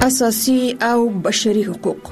اساسي او بشري حقوق.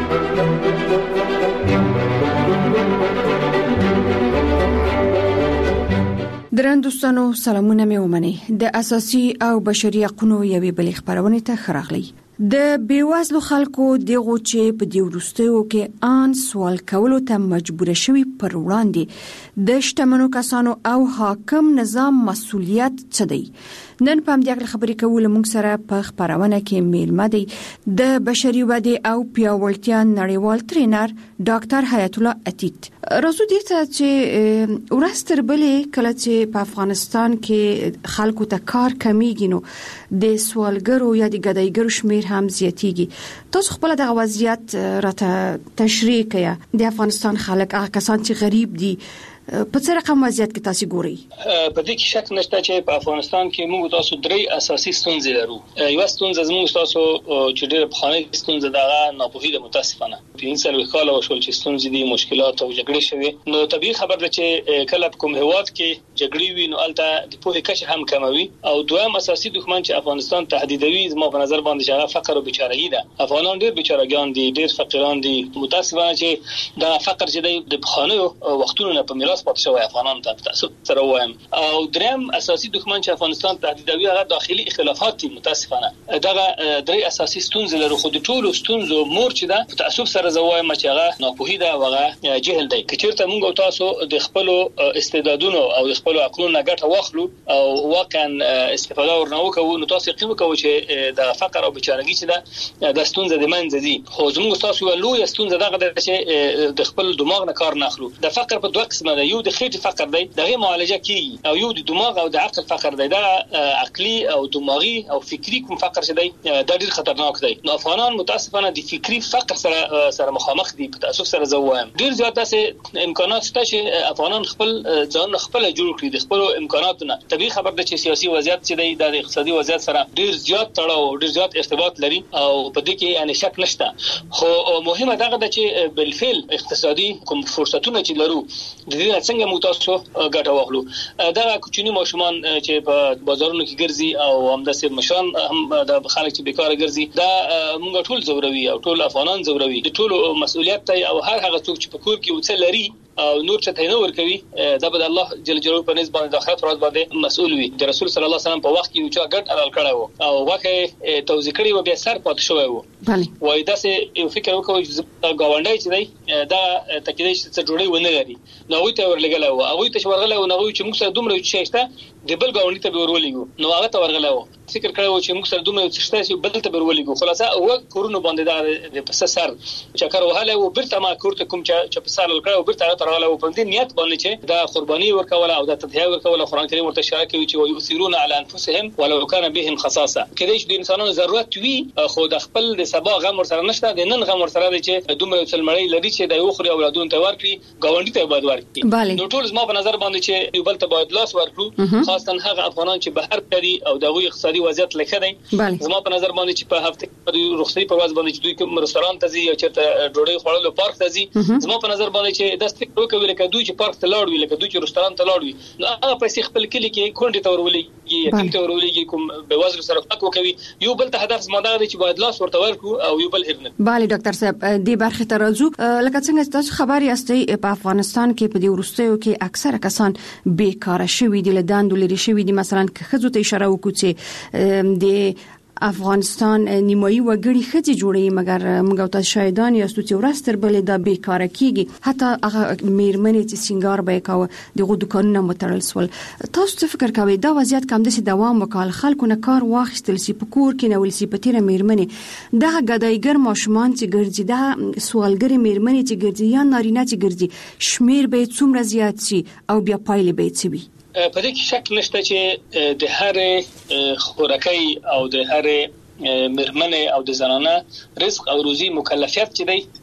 درن دوستانو سلامونه مې ومني. د اساسي او بشري حقوقو یوې بلې خبرونه ته خراغلی. د بیوزلو خلکو دغه چې په دې وروستیو کې ان سوال کولو ته مجبور شوي پر وړاندې د شتمنو کسانو او حاکم نظام مسؤلیت څه دی؟ نن په دې خبرې کول موږ سره په خبرونه کې میلمه دی د بشري ودې او پیاوړتیا نړیوال ټرینر ډاکټر حیات الله عتیق. راځو دې ته چې ورستر بلې کله چې په افغانستان کې خلکو ته کار کمیږي نو د سوالګرو یا د ګدایګرو شمیر هم زیاتیږي. تاسو خپل د وضعیت راته تشریح کړئ. د افغانستان خلک هغه کسان چې غریب دي په څه رقم وضعیت کې تاسو ګورئ؟ په دې کې شک نشته چې په افغانستان کې موږ تاسو درې اساسي ستونزې لرو. یو ستونزه زموږ تاسو چې ډېر په خانه ستونزه دغه ناپوهي د متاسفانه 3 کال وشول چې ستونزې دي مشکلات او جګړې شوي. نو طبيعي خبر ده چې کله په کوم هواد کې جګړې وي نو الته د پوهې کچه هم کموي. او دویم اساسي دښمن چې افغانستان تهدیدوي زموږ په نظر باندې چې فقر او بیچارهګي ده. افغانان ډېر بیچارهګان دي، ډېر فقیران دي. متاسفانه چې دا فقر چې د خانه وختونو نه په میراث پاتې شوی افغانان ته تاسو سره وایم. او دریم اساسي دښمن چې افغانستان تهدیدوي هغه داخلي اختلافات دي. متاسفانه دغه درې اساسي ستونزې لرو. خو د ټولو ستونزو مور چې ده په تاسو سره زوایم چې هغه ناپوهي ده، هغه جهل دی. کچېرته موږ تاسو د خپل استعدادونو او د خپل عقلونو ګټه واخلو او واقعا استفاده ورنو کوو نو تاسو یقین وکړئ چې د فقر او بیچارهګي چې ده د ستونزې د منځ دي. خو زموږ تاسو لوی ستونزه دغه ده چې د خپل دماغ نه کار نه اخلو. د فقر په دوه قسمه ده، یو د خېټې فقر دی دغه معالجه کیږي او یو د دماغ او د عقل فقر دی. دا عقلي او دماغي او فکری کوم فقر چې دی دا ډیر خطرناک دی. نو افغانان متاسفانه د فکری فقر سره مخامخ دي. په تاسو سره زوایم ډیر زیات داسې امکانات شته چې افغانان خپل ځان خپل جوړ کړي د خپل امکاناتونه. طبيعي خبر ده چې سیاسي وضعیت چې دی د اقتصادي وضعیت سره ډیر زیات تړاو ډیر زیات ارتباط لري او په دې کې یعنی شک نشته. خو مهمه دغه ده چې بالفعل اقتصادي کوم فرصتونه چې لرو د دې څنګه مو تاسو ګټه واخلو. دا کوچني ماشومان چې په بازارونو کې ګرځي او همداسې مشان هم د خلک چې بیکاره ګرځي دا موږ ټول زوروي او ټول افغانان زوروي. د ټولو مسؤلیت دی او هر هغه څوک چې په کور کې وڅ لري او نور څه ته نه ور کوي دا به الله جل جلاله په نسبت باندې د آخرت ورځ باندې مسؤل وي. د رسول صلی الله علیه وسلم په وخت کې یو چا ګډ حلال کړی وو او واقع توزیع کړی و بیا سر پات شوی وو. وای دا سه یو فکر وکوي غونډای چې دی دا تکیدای چې جوړي ونه لري نو وي ته ورلګل او هغه ته ورغله او نو چې موږ سره دومره چې شته د بل غونډې ته ورولېګو نو هغه ته ورغله و فکر کړو چې موږ سره دومره چې شته چې بل ته ورولېګو. خلاصه او کورونو باندې دا د پس سر چکر وهاله او برته ما کورته کوم چې په سر لکړو برته ترغله او په دې نیت باندې چې دا قرباني ورکول او دا تضحیه ورکول. قرآن کریم ورته اشاره کوي چې ويؤثرون على انفسهم ولو كان بهم خصاصه. کله چې د انسانانو ضرورت وي خو د خپل د سبا غم ور سره نشته، د نن غم ور سره دی چې دومره څلمړی لري چې د یو خوري اولادونو ته ورکړي غونډې ته باید ورکړي. نو ټول زما په نظر باندې چې یو بل ته باید لاس ورکړو، خاصه هغه افغانان چې بهر کړي او دغه اقتصادي وضعیت لکه دی. زما په نظر باندې چې په هفته کې رخصتي په ورځ باندې چې دوی کوم رستوران ته ځي یا چېرته ډوډۍ خوړلو پارک ته ځي، زما په نظر باندې چې د ستګ وکوي لکه دوی چې پارک ته لاړ وي، لکه دوی چې رستوران ته لاړ وي، نو هغه پیسې خپل کلی کې کونډې ته ورولېږي، یتیم ته ورولېږي، کوم بېوزلو سره حق وکوي. یو بل ته هدف زما دا دی چې باید لاس ورته ورکړو او یو بل هېر نه. بله ډاکټر صاحب دې برخې ته راځو. لکه څنګه تاسو خبر یاستئ په افغانستان کې په دې وروستیو کې اکثره کسان بیکاره شوي دي، له دندو لرې شوي دي. مثلا که ښځو ته اشاره وکړو چې د افغانستان نیمایي وګړي ښځې جوړي، مګر موږ تاسو شاهدان یاستو چې ورستر بلې دا بیکاره کیږي. حتی هغه میرمنې چې سینګار به کاوه دغه دکانونه متړل سول. تاسو څه فکر کوئ دا وضعیت کوم دسي دوام وکړ، خلکو نه کار واخیستل سي، په کور کې نو ولسی پتیره میرمنې دا ګدایګر ماشومان چې ګرځي، دا سوالګر میرمنې چې ګرځي یا نارینه چې ګرځي، شمیر به څومره زیات سي او بیا پایلې به څه وي؟ په دې کې شک نشته چې د هر خوراکي او د هر مرمنه او د زنانه رزق او روزي مکلفیت چې دی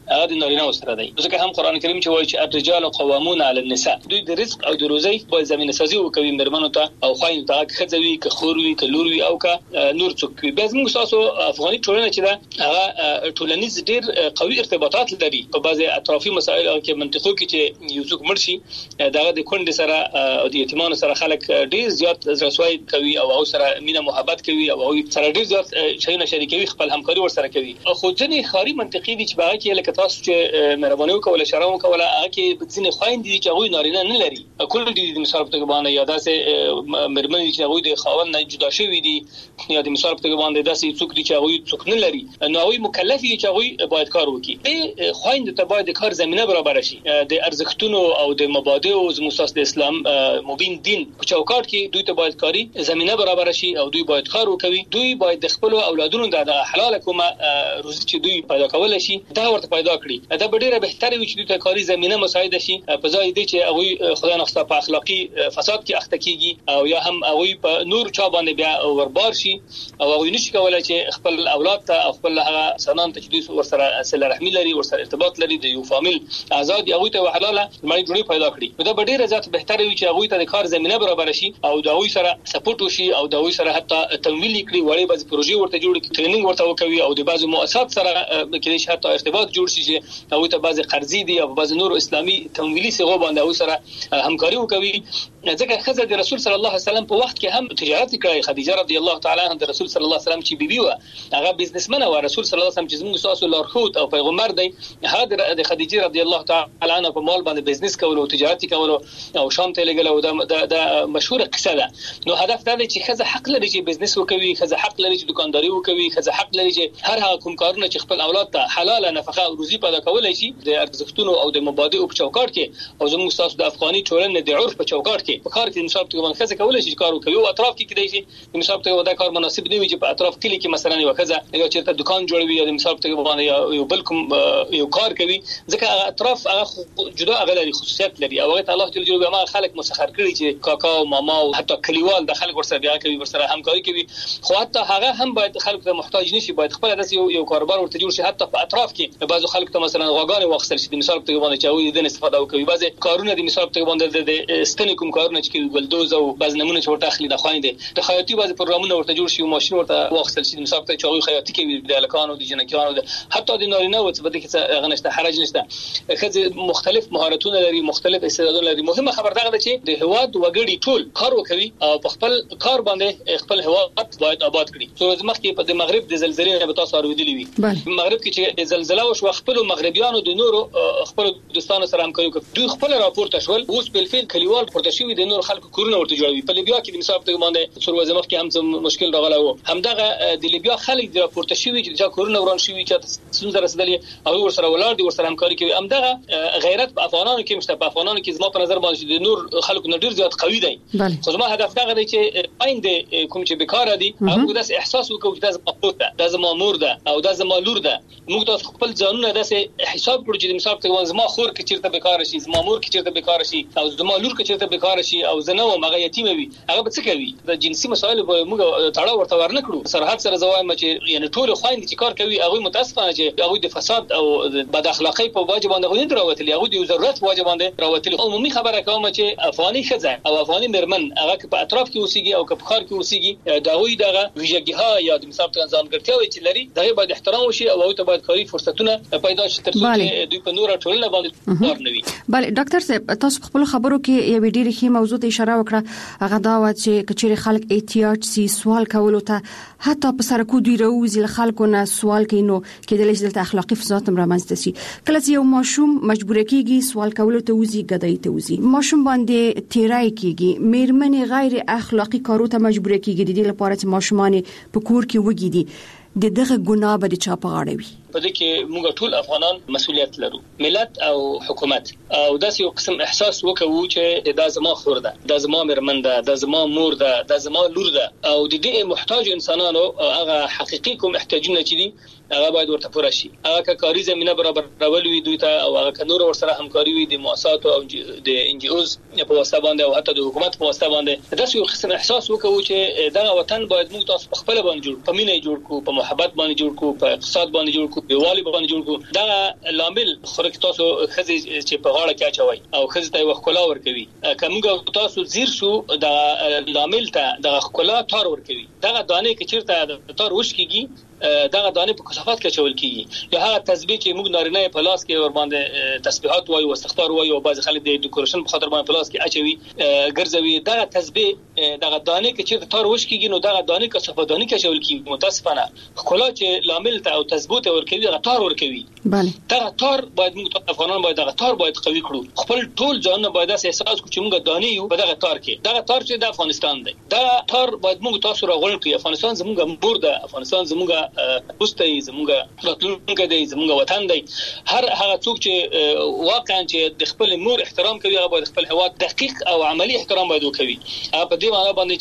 هغه د نارینه سره دی. ځکه هم قران کریم چې وایي چې الرجال قوامون علی النساء، دوی د رزق او د روزي په زمينه سازي وکوي مرمنو ته او خوایند ته خځوي که خوروي که لوروي او که نور څوک وي. بیا موږ تاسو افغاني ټولنه چې دا هغه ټولنیز ډیر قوي ارتباطات لري په بعضي اطرافي مسایل او کې منطقو کې چې یو څوک مرشي دغه د کونډې سره او د یتیمانو سره خلک ډیر زیات رسوای کوي او هغه سره مینه محبت کوي او هغه سره ډیر زیات شیونه شریکوي، خپل همکاري ورسره کوي. خو ځنې خاري منطقي دي چې باغ کې لکه تاسو چې مهرباني وکوله شرم وکوله هغه کې ځنې خويند دي چې هغه نارینه نه لري، کول دي د مثال په توګه باندې یا داسې مرمن چې هغه د خاوند نه جدا شوی دي یا د مثال په توګه باندې داسې څوک دي چې هغه څوک نه لري، نو هغه مکلف دي چې هغه باید کار وکړي. د خويند ته باید کار زمينه برابر شي، د ارزښتونو او د مبادئ او مساس د اسلام مبین دین په چوکاټ کې دوی ته باید کاری زمينه برابر شي او دوی باید کار وکړي. دوی باید د خپل اولادونو د حلال کومه روزي چې دوی پیدا کول شي دا ورته پیدا کړي. دا ډیره بهتره وي چې دوی ته کاری زمينه مساعده شي په ځای دي چې هغه خدای نه خسته په اخلاقی فساد کې اخته کیږي او یا هم هغه په نور چا باندې بیا وربار شي او هغه نشي کولای چې خپل اولاد ته او خپل هغه سنان ته چې دوی ورسره صله رحمی لري ورسره ارتباط لري د یو فامیل آزاد هغه ته حلاله مړی جوړي پیدا کړي. دا ډیره ذات بهتره وي چې هغه ته د کار زمينه برابر شي او د هغه سره سپورټ وشي او د هغه سره حتی تمویل کړي وړي بعض پروژې ورته جوړ کړي، ټریننګ ورته وکوي او د بعض مؤسسات سره کې حتی ارتباط جوړ شي چې هغه ته بعض قرضې دي او بعض نور اسلامي تمویلي صغو باندې هغه سره همکاري وکوي. ځکه خزه د رسول صلی الله علیه وسلم په وخت کې هم تجارت کړی. خدیجه رضی الله تعالی عنها د رسول صلی الله علیه وسلم چې بیبي و هغه بزنسمن و. رسول صلی الله علیه وسلم چې زموږ تاسو لارښود او پیغمبر دی، هغه د خدیجه رضی الله تعالی عنها په مال باندې بزنس کول او تجارت کول او شام ته لګل او د مشهور قصه ده. نو هدف دا دی چې خزه حق لري چې بزنس وکوي، خزه حق لري چې دکانداري وکوي، خزه حق لري چې هر هغه کوم کارونه چې خپل اولاد ته حلاله نفقه او روزي پیدا کولای شي د ارزښتونو او د مبادئ په چوکاټ کې او زموږ تاسو د افغاني ټولنې د عرف په چوکاټ کې په کار کې مثال په خزه کولای شي کار وکوي او اطراف کې کېدای شي مثال په دا کار مناسب دی چې په اطراف کې کې مثلا یو خزه یو چیرته دکان جوړوي یا مثال په باندې یو بل کوم یو کار کوي، ځکه هغه اطراف هغه جدا هغه لري خصوصیت لري او هغه الله جل جلاله ما خلک مسخر کړي چې کاکا او ماما او حتی کلیوال د خلک ورسره بیا کوي ورسره همکاري کوي. خو حتی هغه هم باید خلک ته محتاج نشي، باید خپل داس یو کاروبار ورته جوړ شي. حتی په اطراف کې بعضو خلک ته مثلا غواګانې واخصل شي مثال په باندې چې هغه د استفاده وکوي. بعضي کارونه د مثال په باندې د ستنې کوم کارونه چې کوي بلدوز او بعض نمونه چې ورته اخلي د خويندې د خیاطي بعضي پروګرامونه ورته جوړ شي او ماشين ورته واخصل شي مثال په چې هغه خیاطي کوي د لکانو د جنکانو حتی د نارینه او څه بده کې هغه نشته حرج نشته. خځه مختلف مهارتونه لري، مختلف استعدادونه لري. مهمه خبر دا ده چې د هواد وګړي ټول کار وکوي او په خپل کار باندې خپل هواد باید آباد کړي. څو مخکې په د مغرب د زلزلې نه به تاسو اوریدلی وي. مغرب کې چې زلزلہ وشو خپل مغربيانو د نورو خپل دوستانو سره همکاري وکړه. دوی خپل راپورټ شول اوس په فعل کلیوال پورته شوی د نور خلکو کورونه ورته جوړوي. په لیبیا کې د مثال په باندې څو ورځې مخکې هم مشکل راغلی و. همدغه د لیبیا خلک د راپورټ شوی چې کورونه وران شوی چې څنګه رسیدلې او ورسره ولار دي ورسره همکاري کوي. همدغه غیرت په افغانانو کې مشته. په افغانانو کې زما په نظر باندې د نور خلکو نه ډیر زیات قوي دي. خو زما هدف دا دی چې آینده کوم چې بیکاره دي هغه داس احساس وکړي چې دا زما قوت ده، دا زما مور ده او دا زما لور ده. موږ تاسو خپل ځانونه داسې حساب کړو چې مثال په زما خور کې چیرته بیکاره شي، زما مور کې چیرته بیکاره شي او زما لور کې چیرته بیکاره شي او زنه او مغه یتیم وي، هغه به څه کوي؟ د جنسي مسایل به موږ تاړه ورته ورنکړو. سرحد سره زوایم چې یعنی ټول خويند چې کار کوي هغه متاسفانه چې هغه د فساد او بد اخلاقی په واجب باندې غوښتل راوتلی، هغه د ضرورت واجب باندې راوتلی. عمومي خبره کوم چې افغاني خزه او افغاني مرمن هغه په اطراف کې اوسېږي او په خار کې اوسېږي دا وی دغه ویژګیها یا د مثال په ځانګړتیاوي چې لري دغه باید احترام وشي او هغه ته باید کاري فرصتونه پیدا شي ترڅو چې دوی په نور ټولنه باندې کار نه وي. بله ډاکټر صاحب تاسو خپل خبرو کې یو ډېر ښه موضوع ته اشاره وکړه، هغه دا و چې کچېر خلک احتیاج سي سوال کولو ته حتی په سرکو دوی راوځي خلکو نه سوال کوي نو کېدل چې د اخلاقی فساد هم رامنځته شي. کله چې یو ماشوم مجبور کېږي سوال کولو ته وځي ګدای ته وځي، ماشوم باندې تیرای کېږي، میرمنې غیر اخلاقی کارو ته مجبور کېږي د دې لپاره چې ماشومان په کور کې وګیدي دغه ګناه به چا په غاړه وي؟ په دې کې موږ ټول افغانان مسؤلیت لرو، ملت او حکومت، او داسې یو قسم احساس وکړو چې دا زما خور ده، دا زما مرمن ده، دا زما مور ده، دا زما لور ده او د دې محتاج انسانانو هغه حقيقي کوم احتیاجونه چې دي هغه باید ورته پوره شي. هغه کاری زمينه برابر راولوي دوی ته او هغه نور ورسره همکاري وي د مؤسسات او د ان جی اوز په واسطه باندې او حتی د حکومت په واسطه باندې. داسې یو قسم احساس وکړو چې دا وطن باید موږ تاسو په خپل باندې جوړ، په مینه جوړ کو، په محبت باندې جوړ کو، په اقتصاد باندې جوړ کو، بیوالي باندې جوړ کو. دا لامل خورک تاسو خزي چې په غاړه کې اچوي او خزي ته وخلا ور کوي. کومګه تاسو زیر شو دا لامل ته د خلا تار ور کوي. دا دانه کې چیرته تار وش کیږي دغه دانه په کثافات کې چول کیږي. یا هغه تسبیح چې موږ نارینه په لاس کې ور باندې تسبیحات وایو او استغفار وایو او بعض خلک د ډیکوریشن په خاطر باندې په لاس کې اچوي ګرځوي. دغه تسبیح دغه دانه کې چې تار وش کیږي نو دغه دانه کثافات دانه کې چول کیږي. متاسفانه خلا چې لامل ته او تثبوت ور کوي دغه تار ور کوي. بله دغه تار باید موږ افغانان باید دغه تار باید قوي کړو. خپل ټول ځان باید احساس کړو چې موږ دانه یو په دغه تار کې. دغه تار چې د افغانستان دی دا تار باید موږ تاسو راغون کړو. افغانستان زموږ مور ده. افغانستان زموږ پوسټي زموږ راتلونکي دی زموږ وطن دی. هر هغه څوک چې واقعا چې د خپل مور احترام کوي هغه باید خپل هواد دقیق او عملی احترام باید وکړي. په دې معنی باندې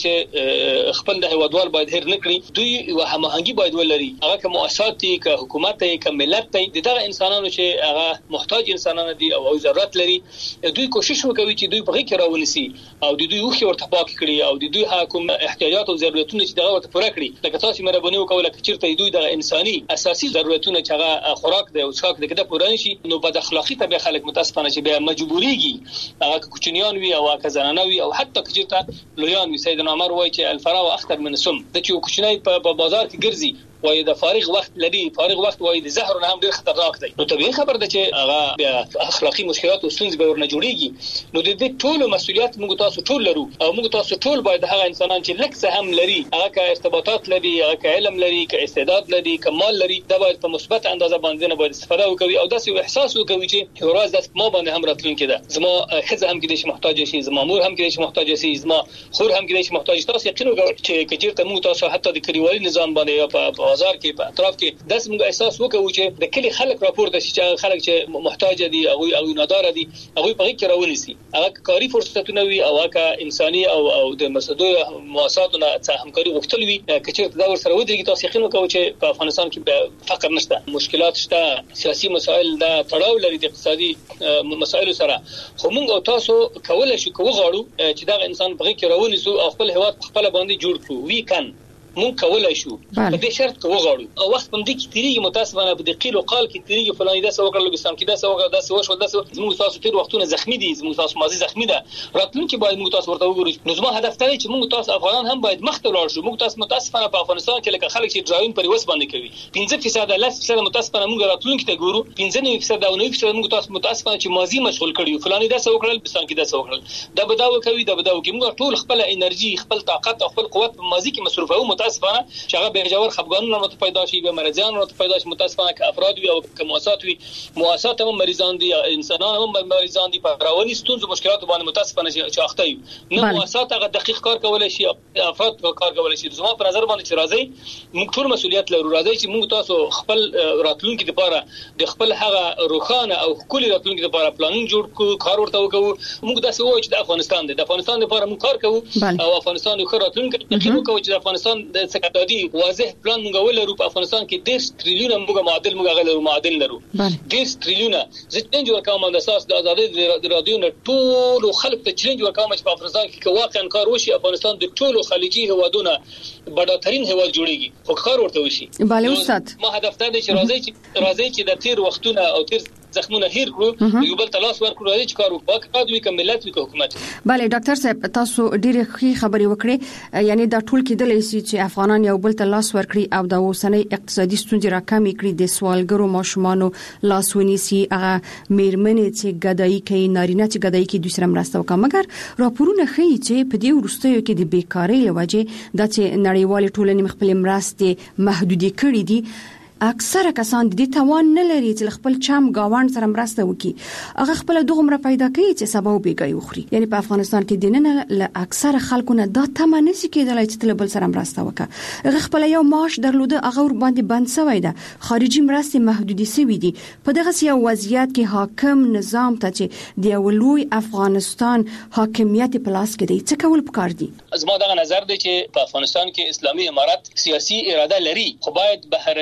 چې خپل د هوادوال باید هیر نکړي. دوی هماهنګي باید ولري. هغه کوم مؤسسات دي که حکومت دی که ملت دی دغه انسانانو چې هغه محتاج انسانان دي او ضرورت لري دوی کوشش وکوي چې دوی په غي کې راونسي او د دوی وخت ورته پاک کړي او د دوی حکومت احتیاجات او ضرورتونه چې دغه ورته پوره کړي. لکه تاسو مهرباني وکوله چې چیرته دوی د انساني اساسي ضرورتونه چې هغه خوراک دی او څښاک دی کده پوره نشي نو بد اخلاقی ته به خلک متاسفانه چې به مجبوريږي هغه کوچنیان وي او هغه زنانه وي او حتی چې لویان وي. سیدنا عمر وایي چې الفراو اخطر من السم. د چې کوچنی په بازار کې ګرځي وای د فارغ وخت لري. فارغ وخت وای د زهر نه هم ډیر خطرناک دی. نو طبيعي خبر ده چې هغه اخلاقی مشکلات او ستونزې به ورنه جوړيږي. نو د دې ټول مسؤلیت موږ تاسو ټول لرو او موږ تاسو ټول باید هغه انسانان چې لکه هم لري هغه کا ارتباطات لري هغه کا علم لري کا استعداد لري کا مال لري دا باید په مثبت اندازه باندې نه باید استفاده وکړي او داسې احساس وکړي چې ورځ د ما باندې هم راتلونکي ده. زما خزه هم کې د محتاج شي زما مور هم کې د محتاج شي زما خور هم کې د محتاج. تاسو یقین وکړئ چې کچیرته موږ تاسو حتی د کلیوالي نظام باندې یا په بازار کې په اطراف کې داس موږ احساس وکړو چې د کلی خلک راپورته شي چې خلک چې محتاج دي او نادار دي هغه په کې راونیسي. هغه کاری فرصتونه وي او هغه انساني او د مسدو مؤسساتونو همکاري غوښتل وي. کچیرته دا ورسره ودیږي تاسو یقین وکړو چې په افغانستان کې فقر نشته مشکلات شته سیاسي مسائل دا تړاو لري د اقتصادي مسایلو سره. خو موږ او تاسو کولای شو کوو غواړو چې دا انسان په کې راونیسو او خپل هواد خپل باندې جوړ کړو. وی کان مونږ کولای شو په دې شرط کې وغواړو او وخت په دې کې تیریږي متاسفانه په دې قیل او قال کې تیریږي فلاني دا څه وکړل لوبستان کې دا څه وکړل دا څه وشو دا څه زموږ تاسو تیر وختونه زخمی دي زموږ تاسو ماضي زخمی ده راتلونکي باید موږ تاسو ورته وګورو. نو زما هدف دی چې موږ تاسو افغانان هم باید مخ ته لاړ شو. موږ تاسو متاسفانه په افغانستان کې لکه خلک چې ډراون پر وس باندې کوي 15% 10% متاسفانه موږ راتلونکي ته ګورو 15% او 9% موږ تاسو متاسفانه چې ماضي مشغول کړیو فلاني دا څه وکړل لوبستان کې دا څه وکړل دا بداو کوي دا بداو کوي. موږ ټول خپل انرژي خپل طاقت او خپل قوت په ماضي کې مصرفو متاسفانه به جوړ خفګانونه نو پیدا شي به مرزان نو پیدا شي متاسفانه که افراد وي او که مؤسسات وي مؤسسات هم مریضان دي انسانان هم مریضان دي په رواني ستونزو مشکلات باندې متاسفانه چې اخته وي. نه مؤسسات هغه دقیق کار کولای شي افراد کار کولای شي. زما په نظر باندې چې راځي موږ ټول مسؤلیت لرو. راځي چې موږ تاسو خپل راتلونکي لپاره د خپل هغه روخانه او کلی راتلونکي لپاره پلان جوړ کړو کار ورته وکړو. موږ داسې وایو چې د افغانستان د افغانستان لپاره موږ کار کوو او افغانستان یو ښه راتلونکي تقریبا کوو چې د افغانستان د سکتادي واضح پلان موږ ولرو. په افغانستان کې 10 تریلیون موږ معادل موږ غلرو معادل لرو 10 تریلیون. زه چیلنج ورکوم د اساس د ازادي د رادیو نه ټول خلک ته چیلنج ورکوم چې په افغانستان کې واقعا کار وشي. افغانستان د ټولو خلیجي هوادونو بډاترین هواد جوړیږي خو کار ورته وشي. بله استاد ما هدف ته چې راځي چې د تیر وختونه او تیر زخمونه هیر کړو یو بل تلاش ورکړو راځي چې کار وکړو دوی کوم ملت وي حکومت. بله ډاکټر صاحب تاسو ډېر ښه خبرې وکړې. یعنی دا ټول کېدلی شي چې افغانان یو بل تلاش ورکړي او د اوسنۍ اقتصادي ستونزې راکمې کړي د سوالګرو ماشومانو لاس ونیسي هغه میرمنې چې ګدایي کوي نارینه چې ګدایي کوي دوی سره مرسته وکړي. مګر راپورونه ښیي چې په دې وروستیو کې د بیکارۍ له وجې د نړیوالې ټولنې خپل مرستې محدودې کړې دي. اکثره کسان د دې توان نه لري چې خپل چم گاوند سره مرسته وکړي. هغه خپل دغه پیدا کوي چې سبا وبېګي وخوري. یعنی په افغانستان کې دننه له اکثره خلکو نه دا تمه نشي کېدلای چې تل بل سره مرسته وکړي. هغه خپل یو معاش درلوده هغه ور باندې بند شوی ده. خارجي مرستې محدودې شوې دي. په دغه یو وضعیت کې حاکم نظام ته چې د ولوی افغانستان حاکمیت په لاس کې دی څه کول پکار دي؟ زما دغه نظر دی چې په افغانستان کې اسلامي امارت سیاسي اراده لري خو باید بهرني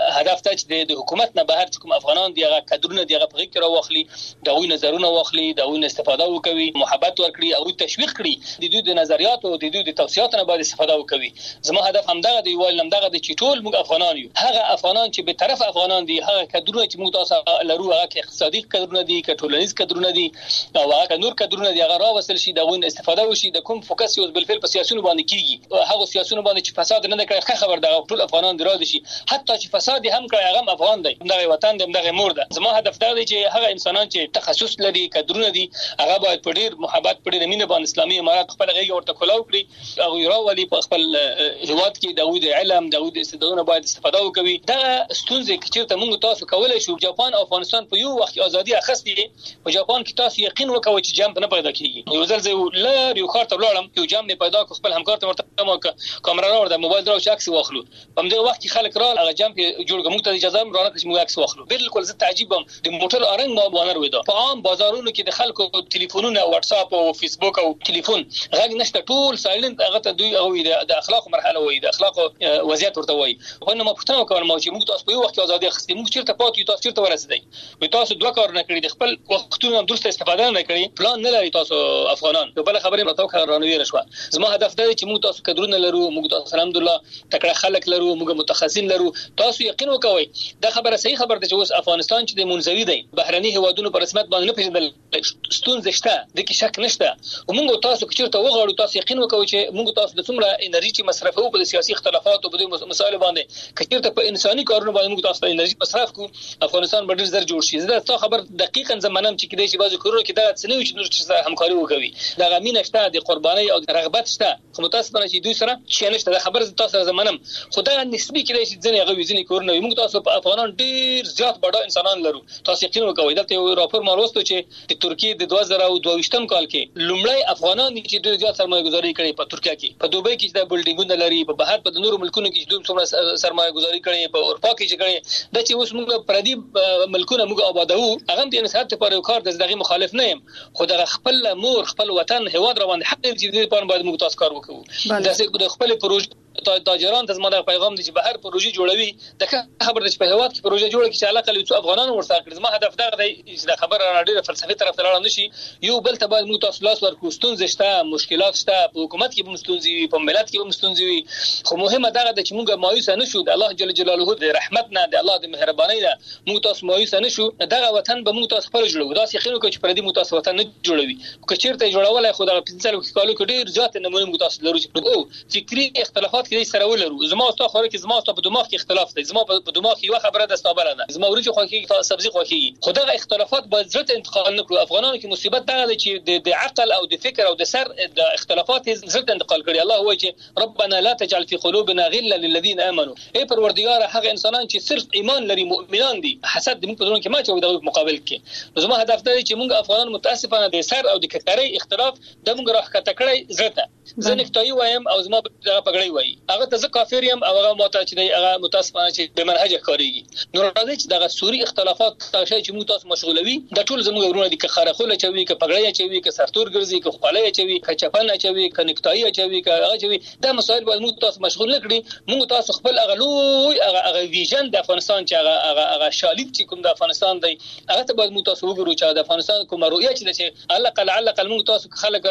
هدف ته چې د حکومت نه بهر کوم افغانان دی هغه کډرونه دی هغه په غیر کې راوخلي دا وی نظرونه واخلي دا وی استفاده وکوي محبت ورکړي او تشویق کړي د دوی د نظریات او د دوی د توصيات نه باید استفاده وکوي. زما هدف همدغه دی ویل همدغه دی چې ټول موږ افغانان یو. هغه افغانان چې به طرف افغانان دي هغه کډرونه چې موږ تاسو لرو هغه اقتصادي کډرونه دي ټولنیز کډرونه دي او هغه نور کډرونه دي هغه راوصل شي دا وی استفاده وشي د کوم فوکس یو بل فعل په سیاسيونو باندې کیږي هغه سیاسيونو باندې چې فساد نه کوي خبر دا ټول افغانان دراد شي حتی چې فساد هم کوي هغه افغان دی دغه وطن دی دغه مور ده. زما هدف دا دی چې هغه انسانان چې تخصص لري کډرونه دي هغه باید په ډیر محبت په ډیر مینه باندې اسلامي امارات خپل غیږ ورته کولاو کړي او راولي په خپل هیواد کې د علم د استعدادونو باید استفاده وکوي. دا ستونزې چې موږ تاسو کولای شو جاپان او افغانستان په یو وخت ازادي اخستې په جاپان کې تاسو یقین وکوي چې جام نه پیدا کیږي. یو ځل زه لار یو خاطر لاړم یو جام نه پیدا کو خپل همکار ته ورته کیمرا راوړ د موبایل درو عکس واخلو په دې وخت کې خلک را هغه جام کې جوړ کوم ته اجازه هم رانه چې موږ عکس واخلو. بالکل زه تعجبم د موټر ارنګ ما بانر وېدا په عام بازارونو کې د خلکو ټلیفونونه واتس اپ او فیسبوک او ټلیفون غږ نشته ټول سایلنت هغه ته دوی او د اخلاق مرحله وې د اخلاق وضعیت ورته وې. خو نو ما پښتنه کوم چې موږ تاسو په یو وخت ازادي اخستې موږ چیرته پاتې تاسو چیرته ورسېدای وي تاسو دوه کار نه کړی د خپل وختونو درسته استفاده نه کړی پلان نه لري تاسو افغانان په بل خبره متو کارانوي رشوه. زما هدف دا چې موږ تاسو کډرونه لرو موږ تاسو الحمدلله تکړه خلک لرو موږ متخصصین لرو تاسو یقین وکوي دا خبره صحیح خبره ده چې اوس افغانستان چې د منزوي دی بهرني هوادونو په رسمیت باندې نه پیژندل ستونزه شته د کې شک نشته او موږ تاسو کچرته وغواړو تاسو یقین وکوي چې موږ تاسو د څومره انرژي چې مصرفو په سیاسي اختلافات او په مسایلو باندې کچرته په انساني کارونو باندې موږ تاسو انرژي مصرف کو افغانستان ډېر زر جوړ شي. زه تاسو خبر دقیقاً زمانم چې کېدای شي بعضی کورونه کې دا څنګه چې نور چې همکاري وکوي دا غمینه شته د قرباني او رغبت شته خو متاسفانه چې دوی سره شي نشته دا خبر تاسو زمانم خدای نسبی کېدای شي ځنې هغه وزنی کورونه موږ تاسو په افغانان ډیر زیات بڑا انسانان لرو تاسو یقین وکوي دلته یو راپور ما وروسته چې د ترکیه د 2022م کال کې لومړی افغانان چې ډیر زیات سرمایه گذاري کړې په ترکیه کې په دوبۍ کې د بلډینګونو لري په بهر په نورو ملکونو کې چې دوی سرمایه گذاري کړې په اروپا کې چې کړې د چې اوس موږ پردي ملکونه موږ آبادو هغه د انسان ته پر کار د دغه مخالف نه يم خو د خپل مور خپل وطن هواد روان حق دې چې په باندې موږ تاسو کار وکړو د خپل پروژه تاجران د زموږ پیغام دی چې بهر پروژه جوړوي د خبر د په هواد کې پروژه جوړه کې چې علاقه لوي افغانانو ورسره کړ زما هدف دا دی چې د خبر راډیو فلسفي طرف ته لاړ نشي یو بل ته باید موږ تاسو لاس ورکو ستونزې شته مشکلات شته په حکومت کې هم ستونزې په ملت کې هم ستونزې خو مهمه دا ده چې موږ مایوس نه شو د الله جل جلاله د رحمت نه د الله د مهرباني نه موږ تاسو مایوس نه شو دغه وطن به موږ تاسو خپل جوړو دا یقین کوي چې پردي موږ تاسو وطن نه جوړوي که چیرته جوړولای خو د 15 کالو کې ډیر ځات نمونه موږ تاسو لرو چې او فکری اختلافات کې سره ولرو زما او تاسو کې زما او په دماغ کې اختلاف دی زما په دماغ کې یو خبره ده ستابله ده زما ورته خو کې تاسو سبزي خو کې خدای اختلافات باید زړه انتقال نکړو افغانانو کې مصیبت دا ده چې د عقل او د فکر او د سر د اختلافات زړه انتقال کړي الله هو چې ربنا لا تجعل في قلوبنا غلا للذين امنوا اي پروردگار هغه انسانان چې صرف ایمان لري مؤمنان دي حسد دې په دونه کې ما چې د مقابل کې زما هدف دا چې موږ افغانان متاسفانه د سر او د کتري اختلاف د موږ راخ کته کړی زړه زه نکتای وایم او زما پګړی وای هغه ته کافر یم او هغه ماته چې دی هغه متاسفانه چې به منهج کاریږي نو راځي چې دغه سوري اختلافات تاسو چې موږ تاسو مشغولوي د ټول زموږ ورونه دي که خارخوله چوي که پګړی چوي که سرتور ګرځي که خپلای چوي که چپن چوي که نکتای چوي که هغه چوي دا مسائل باید موږ تاسو مشغول نکړي موږ تاسو خپل اغلوي هغه ویژن د افغانستان چې هغه شالید چې کوم د افغانستان دی هغه ته باید موږ تاسو وګورو چې د افغانستان کومه رؤیه چې علقه موږ تاسو خلک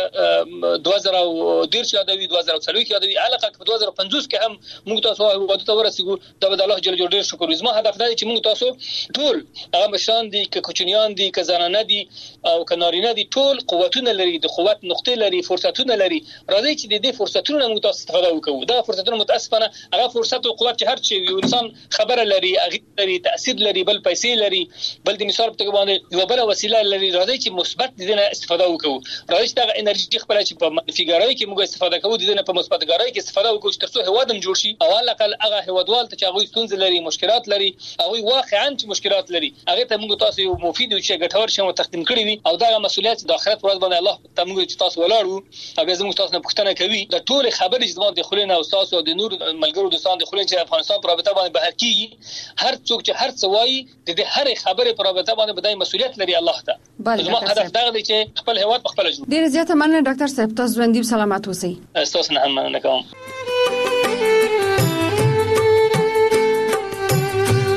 2010 یادوي 2040 یادوي علقه په 2050 کې هم موږ تاسو وادي ته ورسېږو دا به الله جل جلاله شکر زما هدف دا چې موږ تاسو ټول هغه مشان دي که کوچنیان دي که زنانه دي او که نارینه دي ټول قوتونه لري د قوت نقطې لري فرصتونه لري راځي چې د دې فرصتونو موږ تاسو استفاده وکړو دا فرصتونه متاسفانه هغه فرصت او قوت چې هر چی یو انسان خبره لري هغه لري تاثیر لري بل پیسې لري بل د مثال په باندې یو بل وسیله لري راځي چې مثبت دي نه استفاده وکړو راځي چې دا انرژي خپل چې په منفي ګرای کې موږ استفاده کوو دي نه په مثبت ګرای کې استفاده وکړو ترڅو هوادم جوړ شي او علاقه هغه هوادوال ته چې هغه ستونزې لري مشکلات لري هغه واقعا چې مشکلات لري هغه ته موږ تاسو یو مفید او چې ګټور شوم تقدیم کړی وي او دا مسؤلیت د آخرت ورځ باندې الله ته موږ چې تاسو ولاړو او بیا موږ تاسو نه پوښتنه کوي د ټول خبرې چې د خلینو او تاسو د نور ملګرو دوستان د خلینو چې افغانستان پر رابطه باندې بهر کیږي هر څوک چې هر څه وایي د دې هر خبرې پر رابطه باندې بدای مسؤلیت لري الله ته زما هدف دا دی چې خپل هیواد خپل جوړ ډیر زیاته مننه ډاکټر صاحب تاسو ژوندۍ سلامات اوسئ تاسو نه هم مننه کوم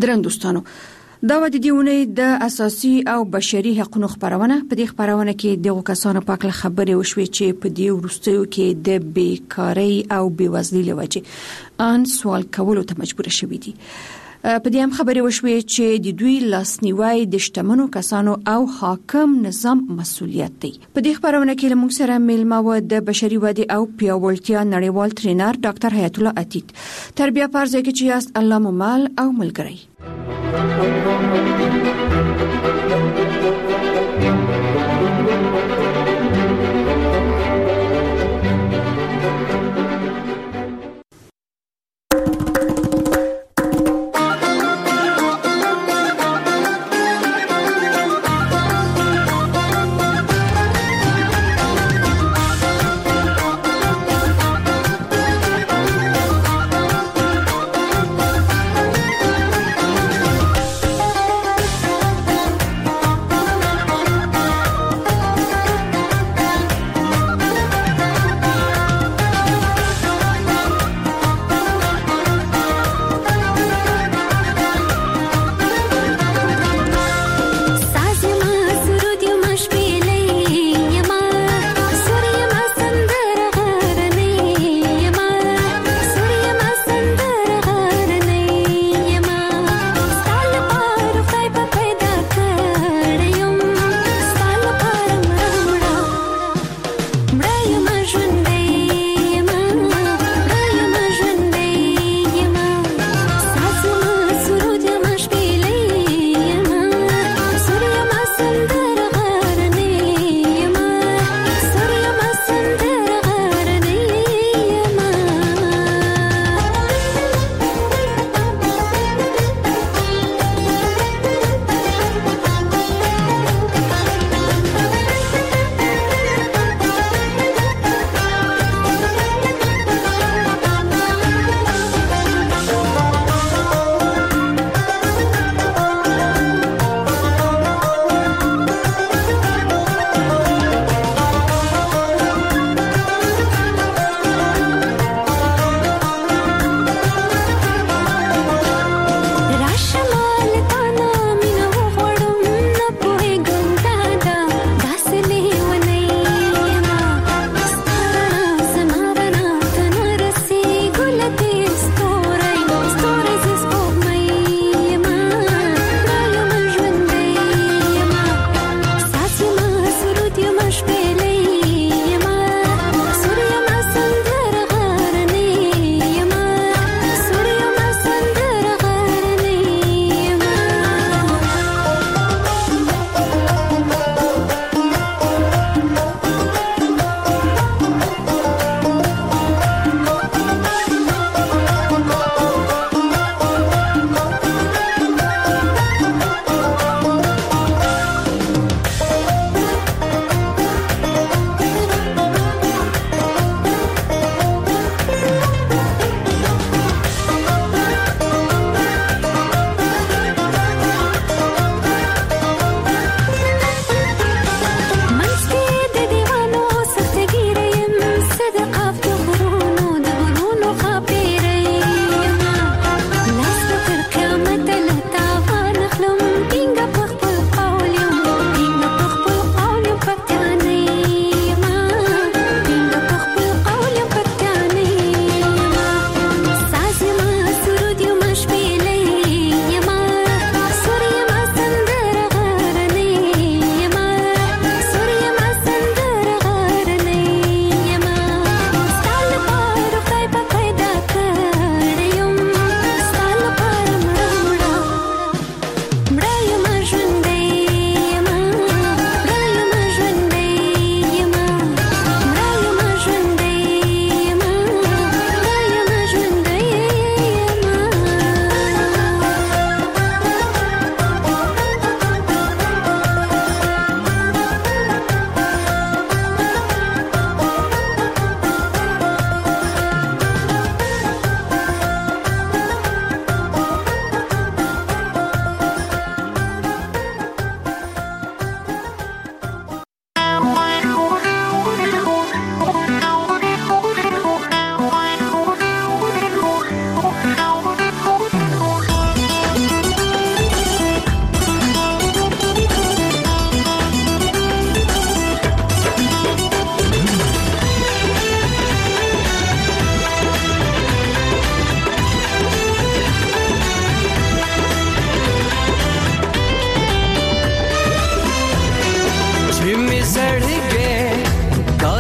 درن دوستانو دا د دیونې د اساسي او بشري حقوقو خبرونه په دې خبرونه کې دغه کسانو په اړه خبرې وشوي چې په دې ورستیو کې د بیکاری او بیوزلۍ لوجه ان سوال کولو ته مجبور شوي دي. په دې هم خبرې وشوي چې د دوی لاسنیوي د شتمنو کسانو او حاکم نظام مسؤلیت دی. په دې خبرونه کې موږ سره میلمه د بشري ودې او پیاوړتیا نړیوال ټرینر ډاکټر حیات الله عتیق. تربیه پرځای کې چې یاست الله ممال او ملګری.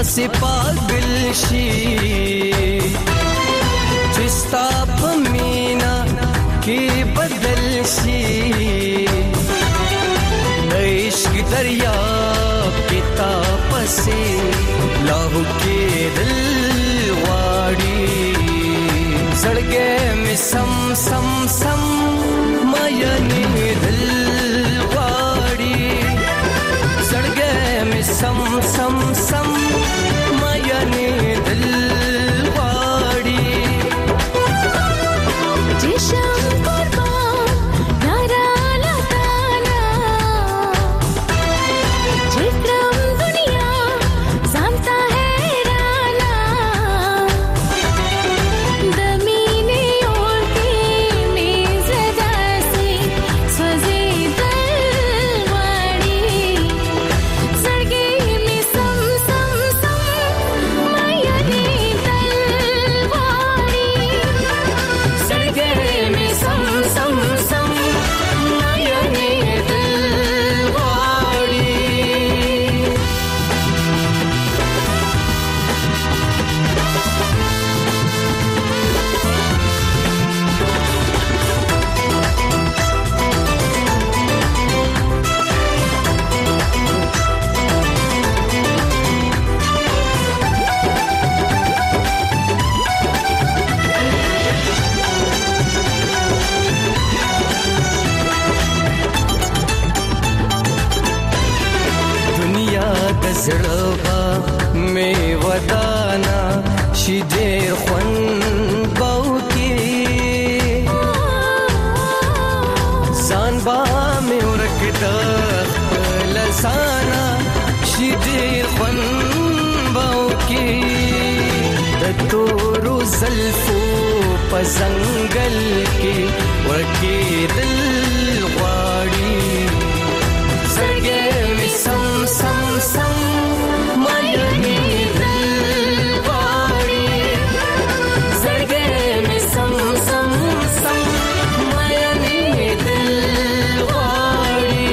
داسې پاگل شي چې ستا په مینا کې بدل شي د عشق دریاب کې تا پسې لاهو کې دل غواړي زړګی مې سم سم سم مینې دل غواړي زړګی مې سم سم سم مینې دل غواړي جشن قربان نارا لتانا جکرم دنیا زانتا ہے رانا دمینے اور کی میز داسی سوزی دلواری سرگی میں سم سم سم مایانی دلواری سرگی میں سم سم سم مایانی دلواری دنیا د زړه با مې ودانا شي ډېر خوند باو کې ځان با مې ورکړ لسانا شي ډېر خوند باو کې د تورو زلفو په ځنګل کې ورکې دل غواړي زړګی مې سم سم سم مینې دل غواړي زړګی مې سم سم سم مینې دل غواړي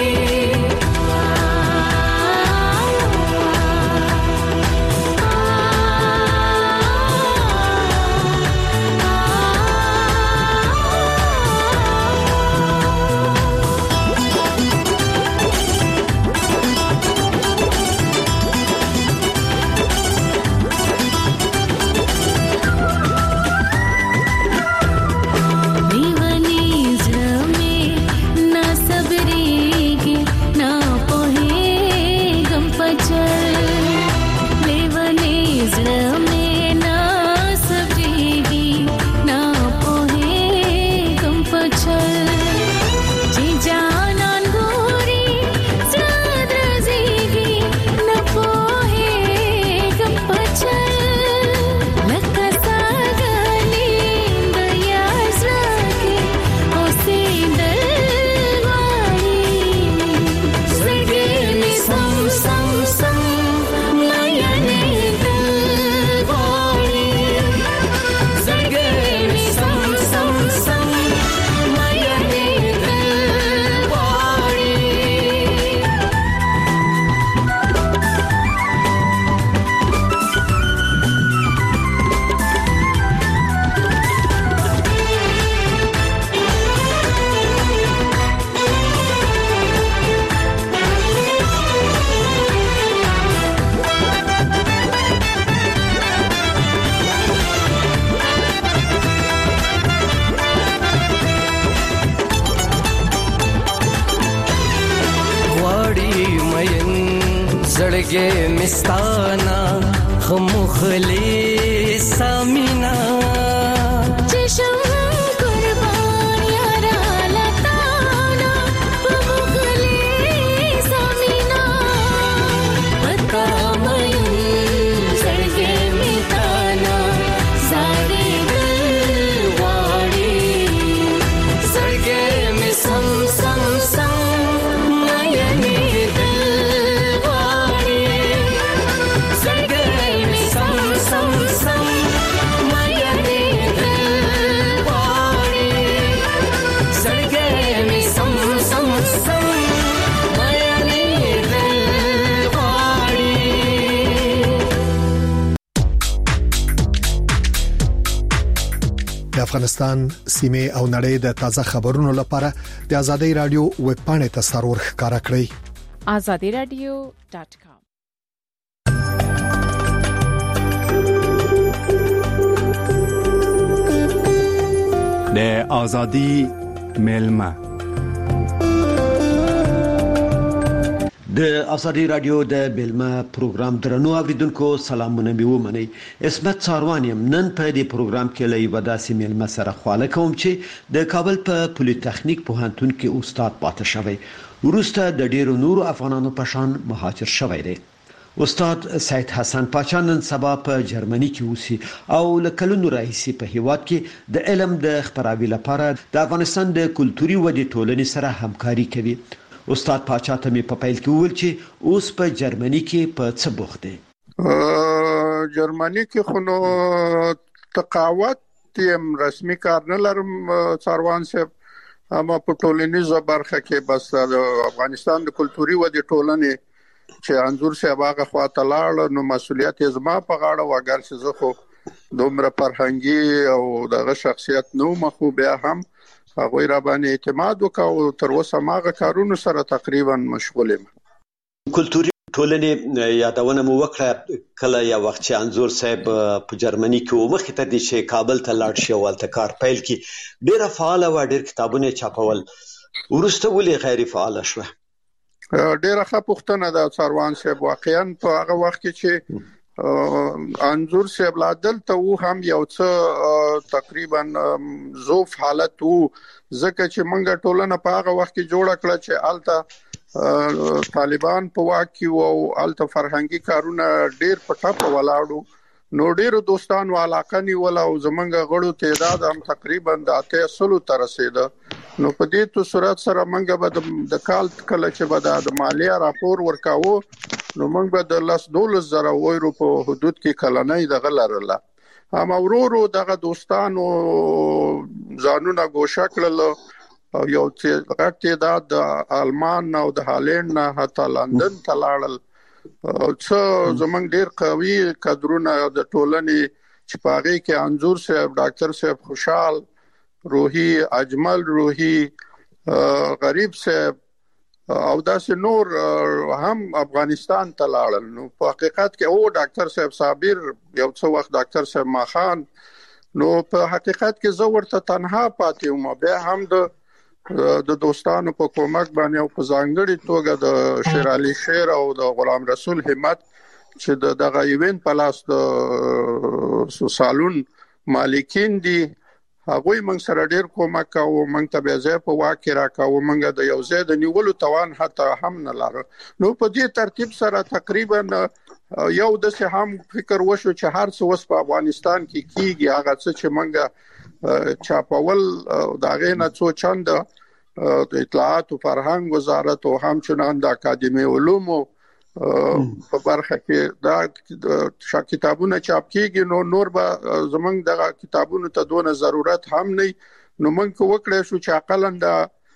دیوانی زړه مې نا صبرېږي نا پوهېږم په چل لیونی زړه مې نا صبرېږي نا پوهېږم په چل چې جانان ګوري زړه درزېږي نه پوهېږم په چل لکه ساګانې د یار زړه کې اوسېدل غواړي زړګی مې سم سم سم مینې دل غواړي زړګی مې سم سم سم مینې دل غواړي غواړي مین زړګی مې ستانا خمخلې سامینا چشم قربان یارا لتانا پمخلی سامینا پتا مین زړګی مې تانا زړې دل غواړي زړګی مې سم سم سم مینې دل غواړي زړګی مې سم سم سم مینې افغانستان سیمه او نړۍ د تازه خبرونو لپاره د آزادۍ رادیو ویب پاڼې ته سرور ښکارا کړئ azadiradio.com د ازادي ملما د ازادي رادیو د بیلما پروګرام درنو اوریدونکو سلامونه مې ومنئ. اسمت څاروانیم نن په دې پروګرام کې له یو داسې میلمه سره خواله کوم چې د کابل په پولیټیکنیک پوهنتون کې استاد پاتې شوی، وروسته د ډیرو نورو افغانانو په شان مهاجر شوی دی. استاد سید حسن پاچا نن سبا په جرمني کې اوسي او لکلونو راهیسي په هیواد کې د علم د خپراوي لپاره د افغانستان د کلتوري ودې ټولنې سره همکاري کوي. استاد پاچا ته مې په پیل کې وویل چې اوس په جرمني کې په څه بوخت دی. جرمني کې خو نو تقاوت تیم رسمي کار نه لرم څاروان صاحب، اما په ټولنیزه برخه کې بس د افغانستان د کلتوري ودې ټولنې چې انځور صاحب هغه خواته لاړ نو مسؤلیت یې زما په غاړه و، اگر چې زه خو دومره فرهنګي او دغه شخصیت نو مخو بیا هم هغه را باندې اعتماد وکاو، تر اوسه ماغه کارونو سره تقریبا مشغول یم. کلتوري ټولنې یادونه مو وکړه کله یو وخت چې انځور صاحب په جرمني کې مخکې ته دي چې کابل ته لاړ شي او هلته کار پیل کړي، ډېره فعاله وه، ډېر کتابونه چاپول، وروسته ولې غیر فعاله شوه؟ ډېره ښه پوښتنه ده څاروان صاحب. واقعا په هغه وخت کې چې انځور صاحب لا دلته وو هم یو څه تقریبا ضعف حالت وو، ځکه چې موږ ټولنه په هغه وخت کې جوړه کړه چې الته طالبان په واک کې وو او الته فرهنګي کارونه ډېر په ټاپه ولاړو، نو ډېرو دوستانو علاقه نیوله او زمونږ غړو تعداد هم تقریبا د 800 ته رسیده. نو په دې صورت سره موږ به د کال کله چې به د مالیه راپور ورکاوه نو موږ به د 10-12 یورو په حدود کې کلنۍ دغه لرله. اما ورورو دغه دوستانو ځانونه ګوښه کړل او یو تعداد د آلمان او د هالند نه حتی لندن ته لاړل. څه زمونږ ډېر قوي کادرونه د ټولنې چې په هغې کې انځور صاحب، ډاکټر صاحب خوشحال روحي، اجمل روحي، غریب صاحب او داسې نور هم افغانستان ته لاړل. نو په حقیقت کې او ډاکټر صاحب صابر، یو څه وخت ډاکټر صاحب ماخان، نو په حقیقت کې زه ورته تنها پاتې وم. بیا هم د دوستانو په کومک باندې او په ځانګړي توګه د شیر علي شیر او د غلام رسول همت چې دغه ایونت په لاس د سالون مالکین دي، هغوی موږ سره ډېر کومک کوو، موږ ته بیا ځای په واک کې راکاوه، موږ د یو ځای د نیولو توان حتی هم نه لرو. نو په دې ترتیب سره تقریبا یو داسې هم فکر وشو چې هر څه اوس په افغانستان کې کیږي هغه څه چې موږ چاپول د هغې نه څو چنده د اطلاعات او فرهنګ وزارت او همچنان د اکاډمي علومو په برخه کې دا کتابونه چاپ کیږي، نو نور به زمونږ دغه کتابونو ته دونه ضرورت هم نه. نو موږ وکړای شو چې اقلا د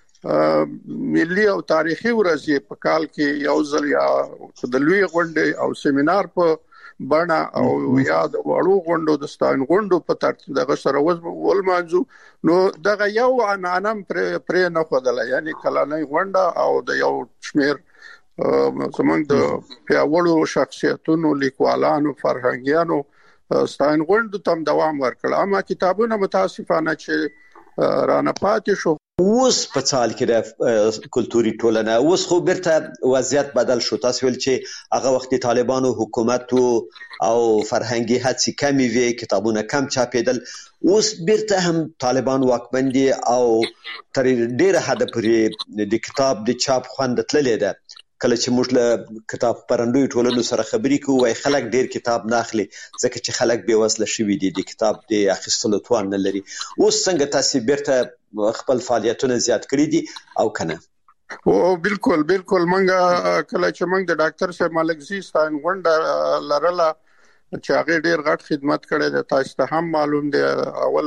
ملي او تاریخي ورځې په کال کې یو ځل یا د لوی غونډې او سیمینار په بڼه او یا د وړو غونډو د ستاین غونډو په ترتیب دغه سره ولمانځو. نو دغه یو عنعنه پرې نه ښودله، یعنی کلنۍ غونډه او د یو شمېر زمونږ د پیاوړو شخصیتونو، لیکوالانو، فرهنګیانو ستاین غونډو ته دوام ورکړ. اما کتابونه متاسفانه چې رانه پاتې شو. اوس په څال کې د کلتوري ټولنه اوس خو بیرته وضعیت بدل شو. تاسو ویل چې هغه وخت طالبانو حکومت او فرهنګي هڅې کمې وې، کتابونه کم چاپېدل، اوس بیرته هم طالبان واکمن دي او تر ډېره حده پورې د کتاب د چاپ خوند تللی ده. کله چې موږ له کتاب پرندوی ټولنو سره خبرې کوو وایي خلک ډېر کتاب نه اخلي ځکه چې خلک بې وسله شوي دي، د کتاب د اخیستلو توان نه لري. اوس څنګه تاسو بیرته خپل فعالیتونه زیات کړي دي او کنه؟ او بالکل موږ کله چې موږ د ډاکټر صاحب ملکزي ستاین غونډه لرله چې هغه ډېر غټ خدمت کړی دی، تاسو ته هم معلوم دی. اول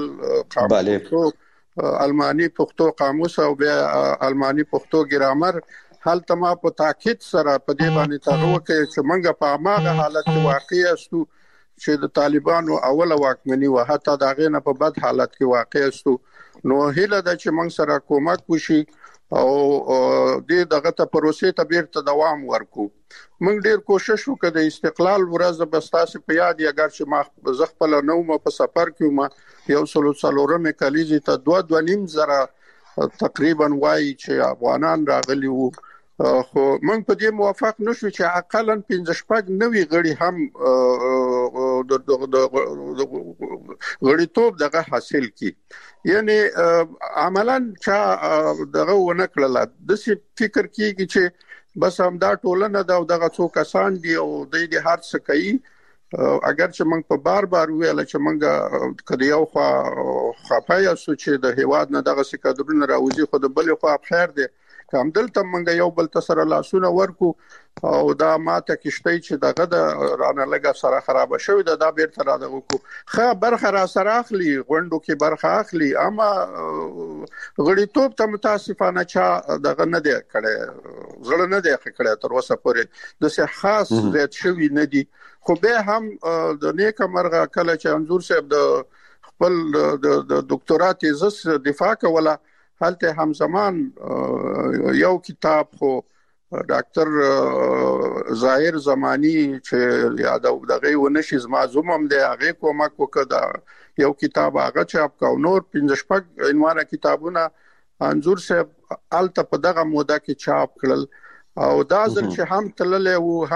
المانی پښتو قاموس او بیا المانی پښتو ګرامر هلته ما په تاکید سره په دې باندې تغوه کوي چې موږ په هغه حالت کې واقع یاستو چې د طالبانو اوله واکمني و حتی دا غینه په بد حالت کې واقع استو نو هیله ده چې موږ سره کومک وشي او دغه ته پروسې ته بیرته دوام ورکو. موږ ډیر کوشش وکړو د استقلال ورځ به ستاسو په یاد یې اگر چې ما زغپل نو ما په سفر کې ما یو سلوڅلورمه کلیزي ته 2.5 زره تقریبا وایي چې افغانان راغلي وو خو موږ په دې موافق نشو چې اقلا 15 نوي غړي هم د غړیتوب دغه حاصل کی یعنی عملاً چې دغه ونه کړل د فکر کیږي چې بس هم دا ټولنه دا دغه څو کسان دي او د دې هر څه کوي اگر چې موږ په بار ویل چې موږ کدی یو خپایا سو چې د هیواد نه دغه سکادرونه راوځي خو د بل خو خیر دی کوم دلته موږ یو بل تسره لاسونه ورکو او دا ماته کشته چې دغه د رانه لګه سره خراب شوی دا بیرته را دغه کو خا برخه را سره اخلي غونډو کې برخه اخلي اما غړیتوب ته متاسفانه چا دغه نه دی کړي زړه نه دی کړي تر اوسه پورې د څه خاص زیات شوی نه دی خو به هم د نیک مرغه کله چې انزور صاحب د خپل د ډاکټرا تیزس دفاع کوله حالته هم زمان یو کتاب خو ډاکټر ظاهر زمانی چې یادو دغه ونشي زمازومم دی هغه کومک وکړه یو کتاب هغه چاپ کا نور 15 عنوانه کتابونه انزور صاحب الته په دغه موده کې چاپ کړل او دا ځل چې هم تللې وو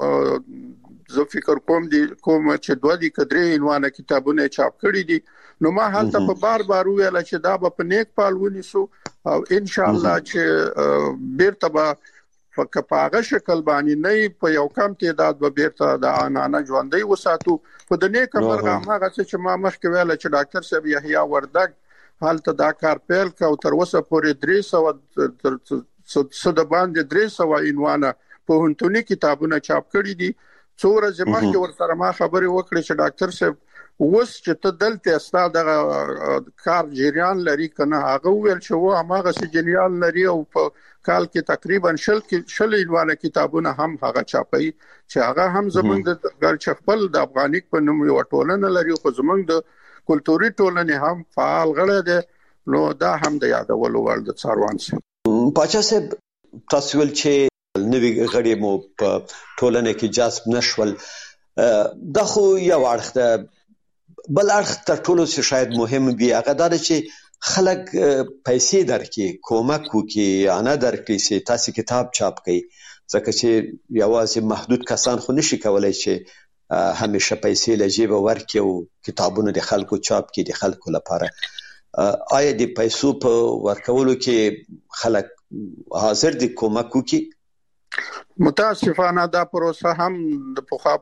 هم زه فکر کوم چې دوه دي کډري عنوانه کتابونه چاپ کړي دي نو ما حالته په بار ویل چې دا په نیک پال ونیسو او ان شاء الله چې بیرته به فکپاغه شکل باندې نه په یو کم تعداد به بیرته د انانه ژوندۍ وساتو په د نیک مرغه هغه چې ما مخکې ویل چې ډاکټر صاحب یحیی وردګ حالته دا کار پیل کا او تر اوسه پورې 300 د باندې 300 عنوانه په هنتونی کتابونه چاپ کړي دي څوره زموږ کې ورته ما خبرې وکړې چې ډاکټر صاحب وس چې ته دلته استاد کار جریان لري کنه هغه ویل چې و هغه سي جریان لري او په کال کې تقریبا شل عنوانه کتابونه هم هغه چاپي چې هغه هم زمونږ د غړ خپل د افغانیک په نوم یو ټولنه لري خو زمونږ د کلتوري ټولنې هم فعال غړي دي نو دا هم د یادولو وړ د څاروان سي پاچا صاحب تاسو ول چې نوی غړي مو په ټولنه کې جذب نشول دا خو یو اړخ بل اړخ تر ټولو څه شاید مهم وي هغه دا چې خلک پیسې درکې کومک وکي انا درکې چې تاسو کتاب چاپ کړئ ځکه چې یوازې محدود کسان خو نشي کولای چې همیشه پیسې لجیب ورکړي او کتابونه د خلکو چاپ کړي د خلکو لپاره آیا د پیسو په ورکولو کې خلک حاضر دي کومک وکي متاسفانه دا پروسه هم د پخوا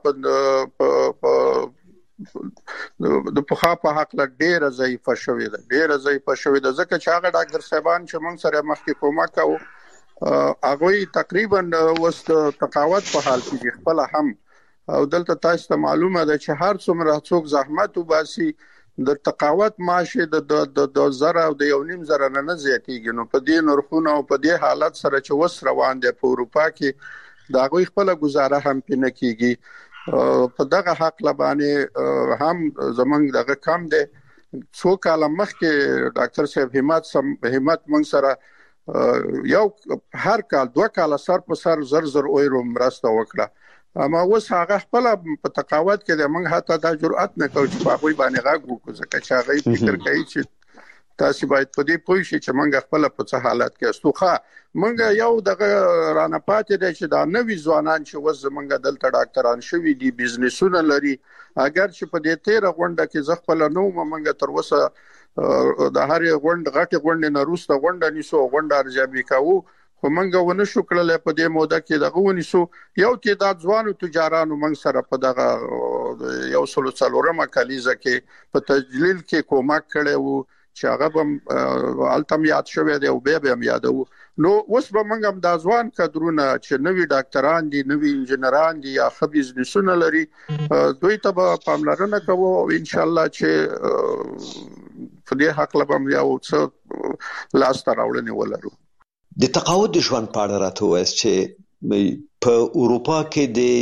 په حق له ډیره ضعیفه شوې ده ځکه چې هغه ډاکټر صاحبان چې موږ سره مخکې کومک کوو هغه تقریبا وست تقاوت په حال کې خپل هم او دلته تاسو ته معلومه ده چې هر څومره څوک زحمت وباسي د تقاوت معاشه د زره او د 1.5 زره نه زیاتېږي نو په دې نرخونه او په دې حالت سره چې وس روان دي په اروپا کې دا غوي خپل گزاره هم پینې کیږي په دغه حق لبانه هم زمنګ دغه کم دي څو کال مخکې ډاکټر صاحب همت مونږ سره یو هر کال 2 کال سر په سر زر اورو مرسته وکړه اما اوس هغه خپل په تقاوت کې د موږ حتی دا جرأت نه کوي چې په خپل باندې غاګ وکړو ځکه چې هغه فکر کوي چې تاسو باید په دې پوه شئ چې موږ خپل په څه حالت کې استوخه موږ یو دغه رانه پاتې دي چې دا نوې ځوانان چې وز موږ دلته ډاکټران شوي دي بزنسونه لري اگر چې په دې 13 غونډه کې زغپل نو موږ تر وسه د هر غونډه غټه غونډه نه روسته غونډه نیسو غونډه ارزیابي کوو خو موږ ونه شو کړل په دې موده کې دغه ونیسو یو تعداد ځوانو تجارانو موږ سره په دغه یو سلوڅلورمه کلیزه کې په تجلیل کې کومک کړي وو چې هغه التم یاد شوی دی او به هم یادو نو اوس به موږ هم د ځوان کډرونه چې نوی ډاکټران دي نوی انجنیران دي یا خبيز نسونه لري دوی ته به پاملرنه کوو او ان شاء الله چې په دې حق لبم یو څه لاس تراوړنی ولرو د تقاعد ژوند په اړه راته وایي چې په اروپا کې د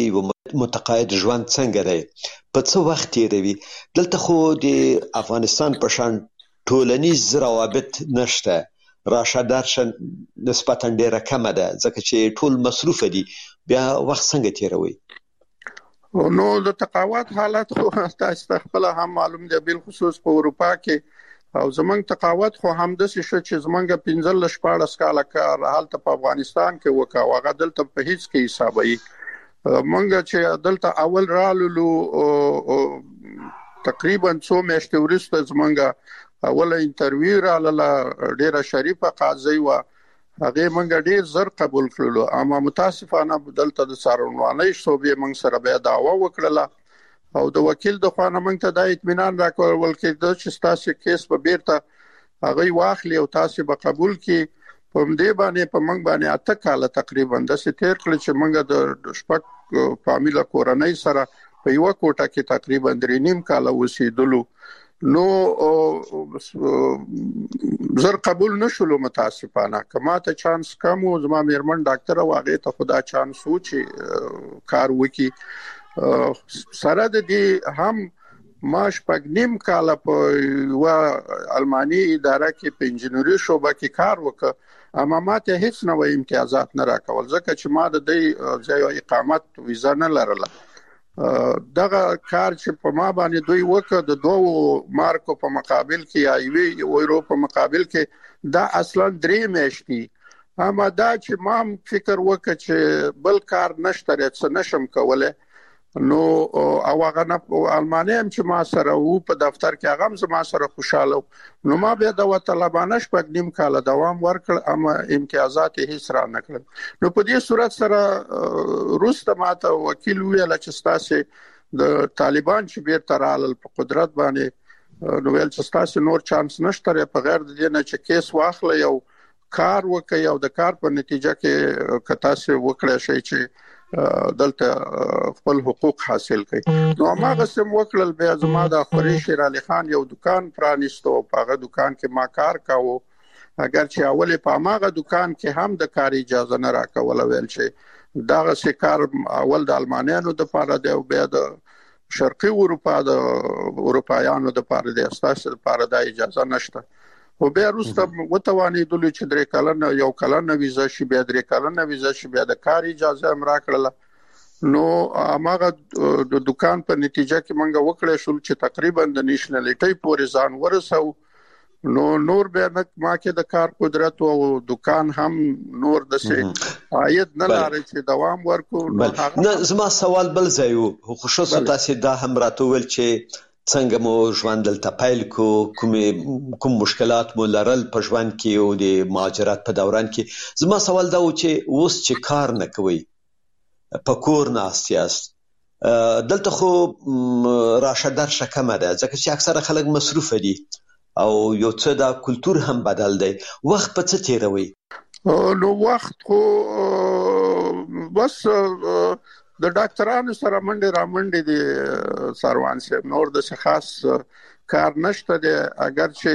متقاعد ژوند څنګه دی، په څه وخت تیروي؟ دلته خو د افغانستان په شان ټولنیز روابط نشته، راشه درشه نسبتا ډیره کمه ده، ځکه چې ټول مصروف دي، بیا وخت څنګه تیروي؟ نو د تقاعد حالت خو تاسو خپل هم معلوم دی، بل خصوص په اروپا کې او زمونږ تقاعد خو هم د څه شو چې زمونږ 15-14 کاله کار حالت په افغانستان کې وکاو، هغه دلته په هیڅ کې حسابي مونږ چې دلته اول رالو تقریبا 2 میاشتې وروسته زمونږ اوله انټرویو رااله، ډیره شریفه قاضي و، هغه مونږ ډیر زر قبول کړلو، اما متاسفانه دلته د څارنوالۍ صوبې مونږ سره بیا دعوا وکړه او د وکیل د خوانه مونږ ته د اطمینان راکول چې د تاسو کیس په بیرته هغه واخلي او تاسو به قبول کی. په دې باندې په مونږ باندې 8 کاله تقریبا د ستیر کړ چې مونږ د شپږ فامیله کورنۍ سره په یو کوټه کې تقریبا 3.5 کاله وسیدلو. نو زر قبول نشولو متاسفانه، کما ته چانس کم و، زما میرمن ډاکټر واغې ته خدا چانس و چې کار وکي. سره د دې هم ماش پګنیم کاله په و المانی اداره کې په انجنیری شوبه کې کار وکړ، اما ماته هیڅ نوې امتیازات نه راکول ځکه چې ما د دې ځای اقامت ویزا نه لرله. دغه کار چې په ما باندې دوی وکړ د 2 مارکو په مقابل کې یا یورو په مقابل کې دا اصلا 3 میاشتې، اما دا چې ما فکر وکړ چې بل کار نشته څه نشم کوله، نو او هغه نه المانیا چې ما سره وو په دفتر کې هغه ما سره خوشاله، نو ما بیا د طالبانه شپږ کاله دوام ورکړ، اما امتیازات هیڅ را نه کړل. نو په دې صورت سره روسته ماته وکیل ویل چې تاسو د طالبان چې بیرته رالل په قدرت باندې، نو ویل چې تاسو نور چانس نشته په غیر د دې نه چې کیس واخلې او کار وکړي او د کار په نتیجه کې کتا سه وکړی شي چې دلته خپل حقوق حاصل کړي. نو هغه سم وکړل. بیا زما د خوري شیر علي خان یو دکان پرانیستو، په هغه دکان کې ما کار کاوه، اگر چې اول په هغه دکان کې هم د کار اجازه نه راکول، ویل چې دا کار اول د المانیانو د پاره دی او بیا د شرقي اروپا د اروپایانو د پاره دی، اساسه د پاره د اجازه نشته. او بیا روسته وتوانېدل چې 3 کلنه یو کلنه ویزا شي، بیا 3 کلنه ویزا شي، بیا د کار اجازه هم راکړله. نو هغه د دکان په نتیجه کې منګه وکړې شو چې تقریبا د نېشنلټي پورې ځان ورسو. نو نور بیا ما کې د کار قدرت او دکان هم نور د سي عاید نه لري چې دوام ورکو. نه زما سوال بل ځایو خصوصا تاسو دا هم راتول چې څنګه مو ژوند دلته پیل کو، کوم مشکلات مو لرل په ژوند کې او د مهاجرت په دوران کې. زما سوال دا و چې اوس چې کار نه کوي، په کور ناست یاست، دلته خو راشه درشه کمه ده ځکه چې اکثره خلک مصروف دي او یو څه دا کلچر هم بدل دی. وخت په څه تیروي؟ نو وخت خو بس د ډاکټرانو سره منډه را منډه دي سروان صاحب، نور د خاص کار نشته دی. اگر چې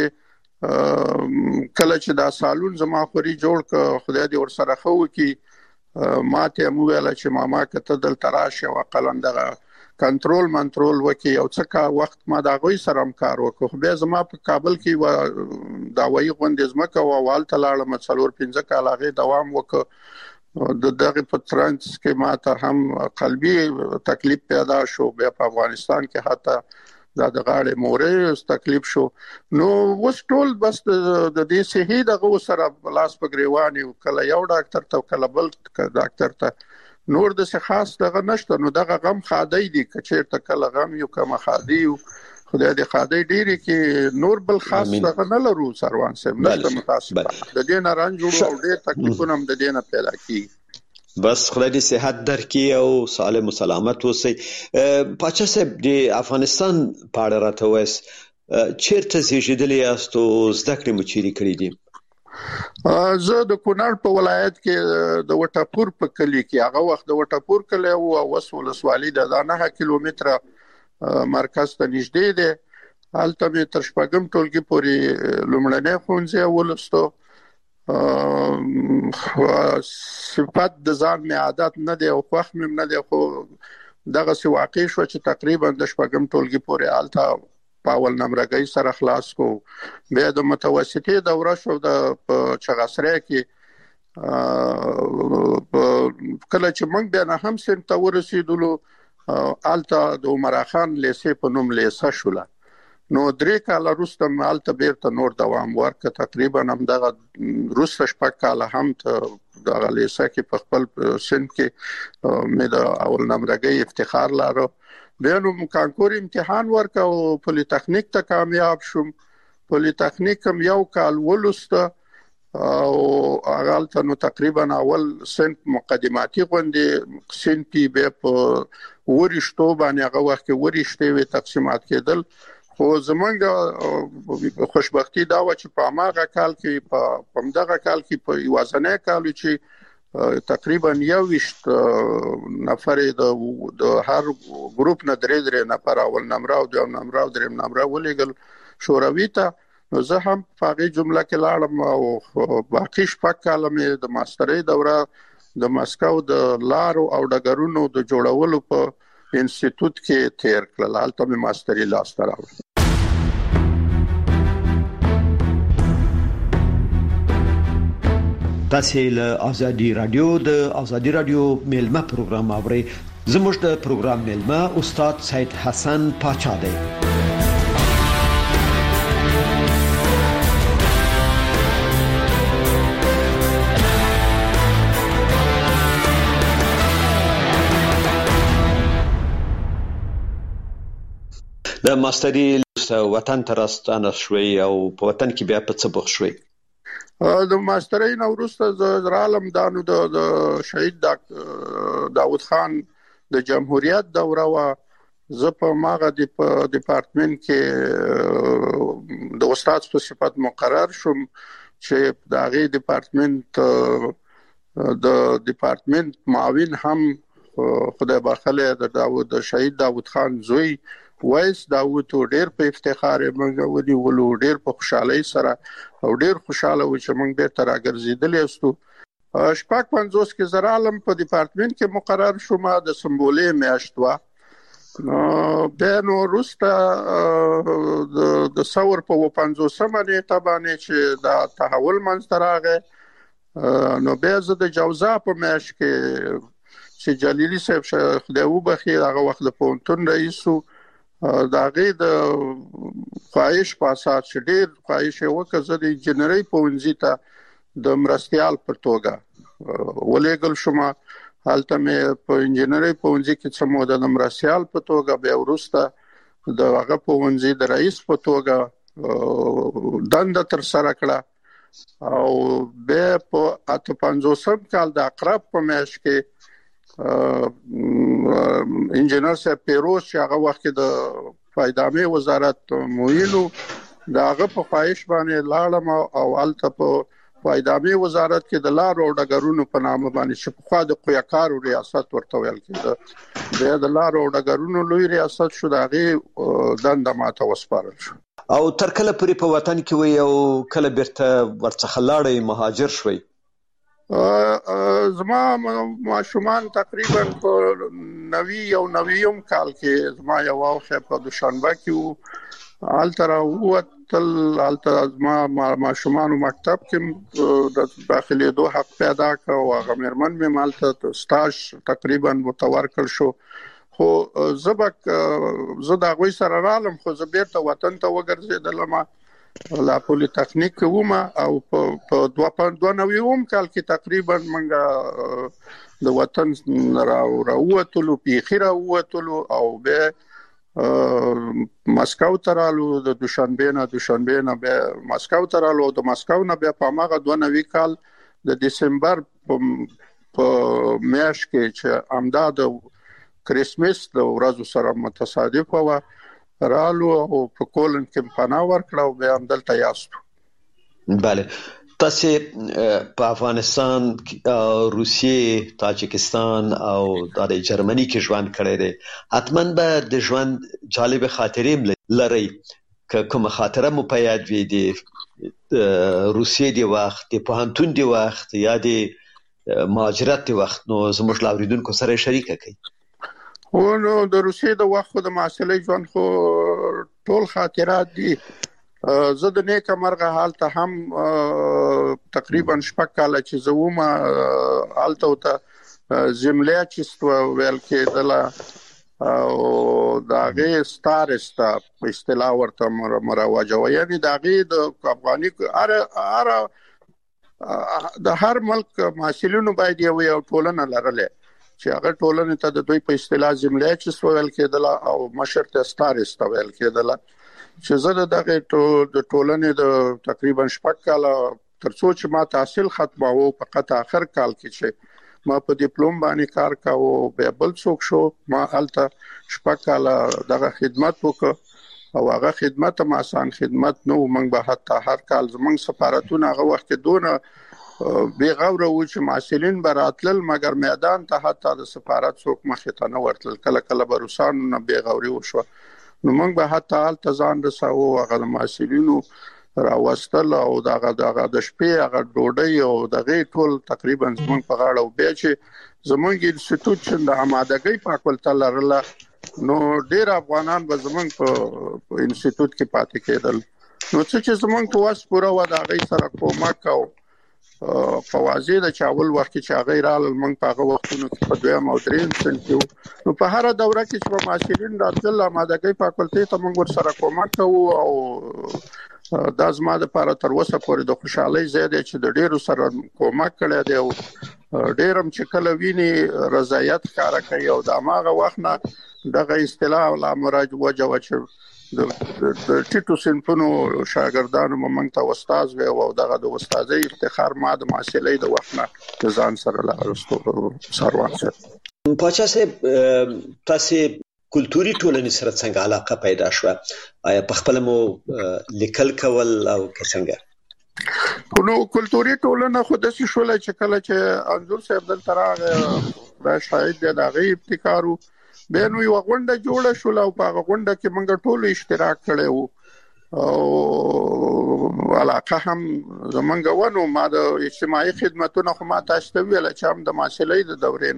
کله چې دا سالون زما خوري جوړ ک خدای دې ور سره خو کی، ماته مو ویل چې ماما کته دل تراشه او قلندغه کنټرول وکي او څه کا وخت ما دا غوي سره کار وکړو. بیا زما په کابل کې دا وایي غونډه زمکه او والته لاړه مڅلور 15 کال هغه دوام وکړ. د دغه په ترانس کې ماته هم قلبي تکلیف پیدا شو، بیا په افغانستان کې حتی دا د غاړې مورې تکلیف شو. نو وس ټول بس د دې صحي دغه سره لاس په گریواني کله یو ډاکټر ته کله بل ډاکټر ته، نور د څه خاص دغه نشته. نو دغه غم خادي دي کچیر ته کله غم یو کما خادي خدای دې خادي ډيري کې نور بل خاص دغه نه لرو سروان صاحب، نشته متاسف د دې نه رنج او ډېر تکلیفونه هم د دې نه پیدا کی. بس خدای دې صحت درکړي او سالم او سلامت اوسئ. پاچا صاحب د افغانستان په اړه راته وایي چیرته زیږیدلی یاست او زده کړې مو چیرې کړې دي؟ زه د کونړ په ولایت کې د وټاپور په کلی کې، هغه وخت د وټاپور کلی او وسول سوالي د 9 کیلومتره مرکز ته نږدې دی. هلته مې تر شپږم ټولګي پورې لومړنۍ ښوونځی ولوستو. صفات د ځان می عادت نه دی او خوښ مې نه دی، خو دغه سی واقع شو چې تقریبا د شپږم ټولګي پورې آلته پاول نمرګي سره خلاص کو. بیا د متوسطي دوره شو د چغاسره کې کله چې موږ بیا نه هم سن ته ورسېدلو آلته د عمر خان لیسې په نوم لیسه شوله. نو 3 کال وروسته آلته بیرته نور دوام ورک تقریبا هم دغه روسه شپږ کال هم ته دغه لیسه کې په خپل سن کې مې د اول نمرګي افتخار لاره. بیا نو کانکور امتحان ورکاو پولی تخنیک ته کامیاب شوم. پولی تخنیک هم یو کال ولسته او هغه نو تقریبا اول سن مقدماتي غونډې سن پی به په ورشتو باندې هغه وخت ورشته وي تقسیمات کېدل. خو زمونږ خوشبختی دا و چې په هغه کال کې په همدغه کال کې په یوازنه کال چې تقریبا 21 نفر د هر ګروپ نه درې نفر اول نمره او دویم نمره او دریم نمره ولېګل شوروي ته. نو زه هم په هغه جمله کې لاړم او باقي شپږ کال مې د ماسترۍ دوره د مسکو د لارو او ډګرونو د جوړولو په انسټیټیوټ کې تیر کړل. هلته مې ماسترۍ لاسته راوړه. تاسو له ازادي رادیو د ازادي رادیو میلمه پروګرام اورئ. زموږ د پروګرام میلمه استاد سید حسن پاچا دی. د ماسترۍ وطن ترستانه شوي او په وطن کې بیا په څه بوخ شوي؟ د ماسترۍ نو وروسته د عالم دانو د شهید داود خان د جمهوریت دوره وا. زه په ماغه د ډپارټمنټ کې د استاد په صفت مقرر شوم چې د هغه ډپارټمنټ معاون هم خدای بخله د شهید داود خان زوی وایس داوود ډېر په افتخار موږ ودی ولو ډېر په خوشحالي سره او ډېر خوشاله و چې موږ به تر راګرځیدل یستو. 55 کې زرالم په ډپارټمنټ کې مقرر شوم د سمبولې میاشت وا. به نو روسته د ثور په 55 نیټه باندې چې دا تحول منځ راغی. نو به زه د جوزا په میاشت کې چې جلیلی صاحب خدای وبخي هغه وخت د پونتون رئیسو دا غي د خواهش پاسات شډیر خواهش وکړه د انجنیری پونځی ته د مرستيال پر توګه ولېګل شوم. حالته مې په انجنیری پونځی کې څه موده د مرستيال په توګه به ورسته د هغه پونځی د رئیس په توګه دند تر سره کړه او به په 55 کال د اقرب په میاشت کې انجنیر صاحب پیروز چې هغه وخت د فایدامه وزارت مویلو داغه په خواهش باندې لاړم او الته په فایدامه وزارت کې د لارو او ډګرونو په نامه باندې چې په خوا د قویاکارو ریاست ورته ویل کېده د لارو او ډګرونو لوی ریاست شو داغه دنده ماته وسپارل شو. او تر کله پورې په وطن کې وي او کله بیرته ورڅخه لاړې مهاجر شوي؟ زما ماشومان تقریبا په 90 کال کې زما یو واخه په دوشنبه کې الترا وتل الترا زما ماشومان مکتب کې د داخلي دوه حق پیدا کړ او هغه مرمن مې مالته سټاج تقریبا متورکل شو. خو زه دا غوي سره رالم خو زه بیرته وطن ته وګرځیدلم لا پولی تخنیک ومه او په 2009 کال کې تقریبا منګه د وطن راووتلو پیخیره ووتلو او به مسکو ترالو د دوشنبه نه به مسکو ترالو د مسکو نه به په ماغه 2009 کال د دسمبر په میاشت کې چې امداد کریسمس د ورځو سره متصادف و رالو او په کولن کې پناه ورکړه او به هم دلته یاستو. بله تاسو په افغانستان، روسیې، تاجکستان او د جرمني کې ژوند کړی دی. حتماً به د ژوند جالب خاطرې لرئ. که کومه خاطره مو په یاد وي د روسیې دی وخت، د پوهنتون دی وخت یا د مهاجرت دی وخت، نو زموږ لاوریدونکو سره شریکه کړئ. نو د روسي د وخت د معاصلې ژوند خو ټول خاطرات دي. زه د نیک مرغه حالت هم تقریبا 6 کال چې زوما حالت ته زملیاچست ویل کېدله او داغه ستارستا په اصطلاح ورته مروجه و. یعنی داغه د افغاني د هر ملک مسؤلینو باید یو ټولنه لرله چې هغه ټولنه ته د دوی په اصطلاح زملیاچست ویل کېدله او مشر ته ستارستا ویل کېدله. چې زه دغه د ټولنې د تقریبا 6 کال ترڅو چې ما تحصیل ختماوه فقط اخر کال کې چې ما په ډیپلوم باندې کار کاوه به بل څوک شو ما الته 6 کال دغه خدمت وکړ او هغه خدمت ما آسان خدمت نو موږ به حتی هر کال زموږ سفارتونه هغه وخت دونه بے غوره و چې مسؤلین براتل مګر میدان ته حتی د سفارت څوک مخې ته نه ورتل. کله کله به روسانو نه بے غوري وشو نو موږ به حتی حالت ځان رساو هغه مسؤلینو راوستل او دغه د شپې هغه ډوډۍ او دغه ټول تقریبا زموږ په غاړه او به چې زموږ انسټیټیوټ چې د آمادګۍ فاکولټه لرله نو ډیر افغانان به زموږ په انسټیټیوټ کې پاتې کېدل. نو چې زموږ په واس پوره و د هغه سره کومک او فوازی د چاول وخت چې هغه رال موږ په هغه وختونو کې په دویم او دریم سن کې نو په هر دوره کې چې معاشرین راتل آمادګۍ فاکولټه ته موږ سره کومک کوو او دا زما د لپاره تر اوسه پورې د خوشحالۍ زیاده چې د ډیرو سره کومک کړی دی او ډیرم چې کله ویني رضایت ښکارا کوي او د ماغه وخت نه دغه اصطلاح لا مراج وجه چې د ټیټو صنفونو شاګردانو موږ ته استاد وي او دغه د استادۍ افتخار ما د معاصلې د وخت نه ځان سره لارستو سروان سره. پاچا صاحب تاسو کلتوري ټولنې سره څنګه علاقه پیدا شو؟ آیا په خپل مو لیکل کول او څنګه؟ نو کلتوري ټولنه خو د څه شول چې کله چې انځور صاحب دلته راغی دا شاید د هغه ابتکارو به نو یو غونډه جوړه شول او په غونډه کې موږ ټول اشتراک کړو او علاقه هم زمونږ ونه ما د اجتماعي خدماتو خو ما تاسو ته ویل چې هم د معاصلې د دورې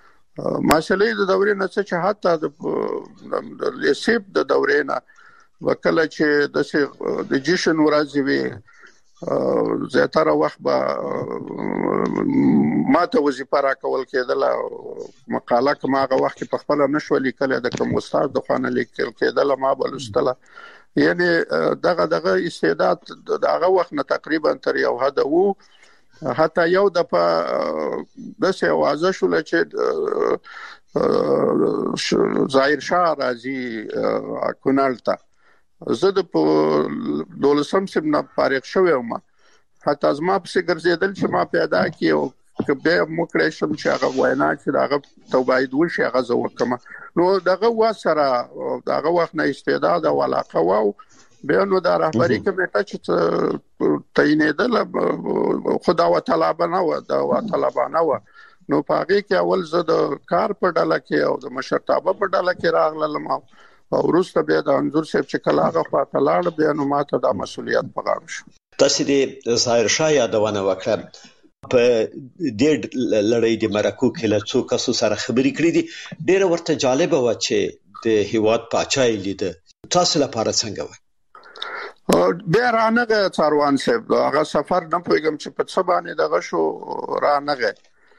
نه چې حتی د لیسیب د دورې نه وکړه چې د جشن ورځ وی زیاتره وخت به ما ته وظیفه راکول کېدله مقاله کوم هغه وخت په خپل نشو لیکل د کوم استاد د خانه لیکل کېدله ما بلستله. یعنی دغه استعداد دغه وخت نه تقریبا تر یو حد وو حتی یو د په دسه اوازه شول چې ظاهر شاه راځي کونالتا زه د 12 سم نه فارغ شوم حتی از ما په ګرځیدل چې ما پیدا کیو کبه مکړې شم چې هغه وینا چې هغه توباید وشي هغه زو کوم نو دغه وسره دغه وخت نه استعداد او علاقه وو به نو د رهبری کمیټه چې تعینېدل خدا وتعالى و نو پاګه کې اول زه د کار په ډله کې او د مشرتابه په ډله کې راغلم او وروسته به د انځور صاحب چې کله هغه خواته لاړ به نو ماته د مسولیت په غاړه شو. تاسو د ظاهر شاه یادونه وکړه په دې لړۍ د مرکو کې له څو کسو سره خبرې کړې دي ډېر ورته جالب و چې د هیواد پاچای لید تاسو لپاره څنګه و؟ بیا رانغه څاروان صاحب هغه سفر نه پوهیږم چې په څه باندې دغه شو رانغه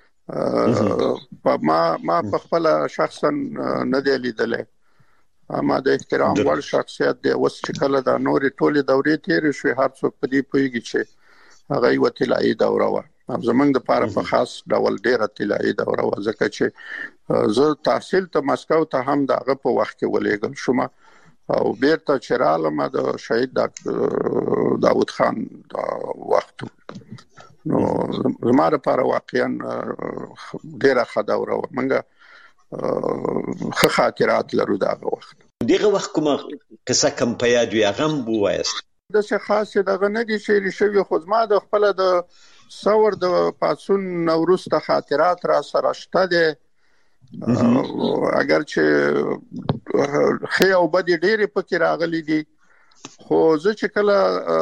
ما په خپل شخصا نه دی لیدلې اما د احترام وړ شخصیت دی اوس چې کله د نورې ټولې دورې تیر شوې هر څوک په دې پوهیږي چې هغه یو طلایي دوره و زمونږ د پاره په خاص ډول ډیره طلایي دوره و ځکه چې زه تحصیل ته مسکو ته هم دغه په وخت کې ولېږم شوم او بیرته چرالم د شهید داوود خان وخت نو زماره لپاره واقعا ډیره ښه دوره و منګه خو خاطرات لرو دغه وخت دغه وخت کومه قصه کم په یاد وي غم بوایست د څه خاصه دغه نه دي شعر شوی خو ما د خپل د څور د پاتون نوروز ته خاطرات را سره شته دي اگر چې خې او بد ډېر پکې راغلي دي خو زه چې کله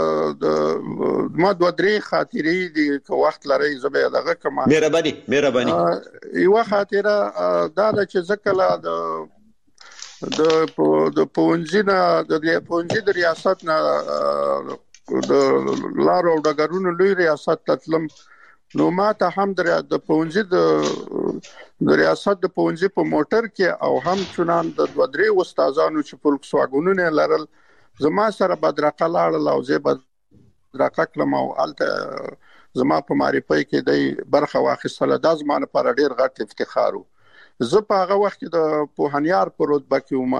ما 2-3 خاطرې دي که وخت لري زبې دغه کما مهرباني یو خاطره دا چې زکله د پونځینا د پونځي د ریاست نه د لارو او ډګرونو لوی ریاست تطلم نو ما ته هم د پونځي د ریاست د پونځي په موټر کې او هم چنان د 2-3 استادانو چې فولکس واګونونه لرل زما سره بدرقه لاړل او زه بدرقه کلم او الته زما په معرفي کې د برخه واخیستله د زمانه پر ډیر غټ افتخار وو زه په هغه وخت د پوهنیار په رتبه کې وم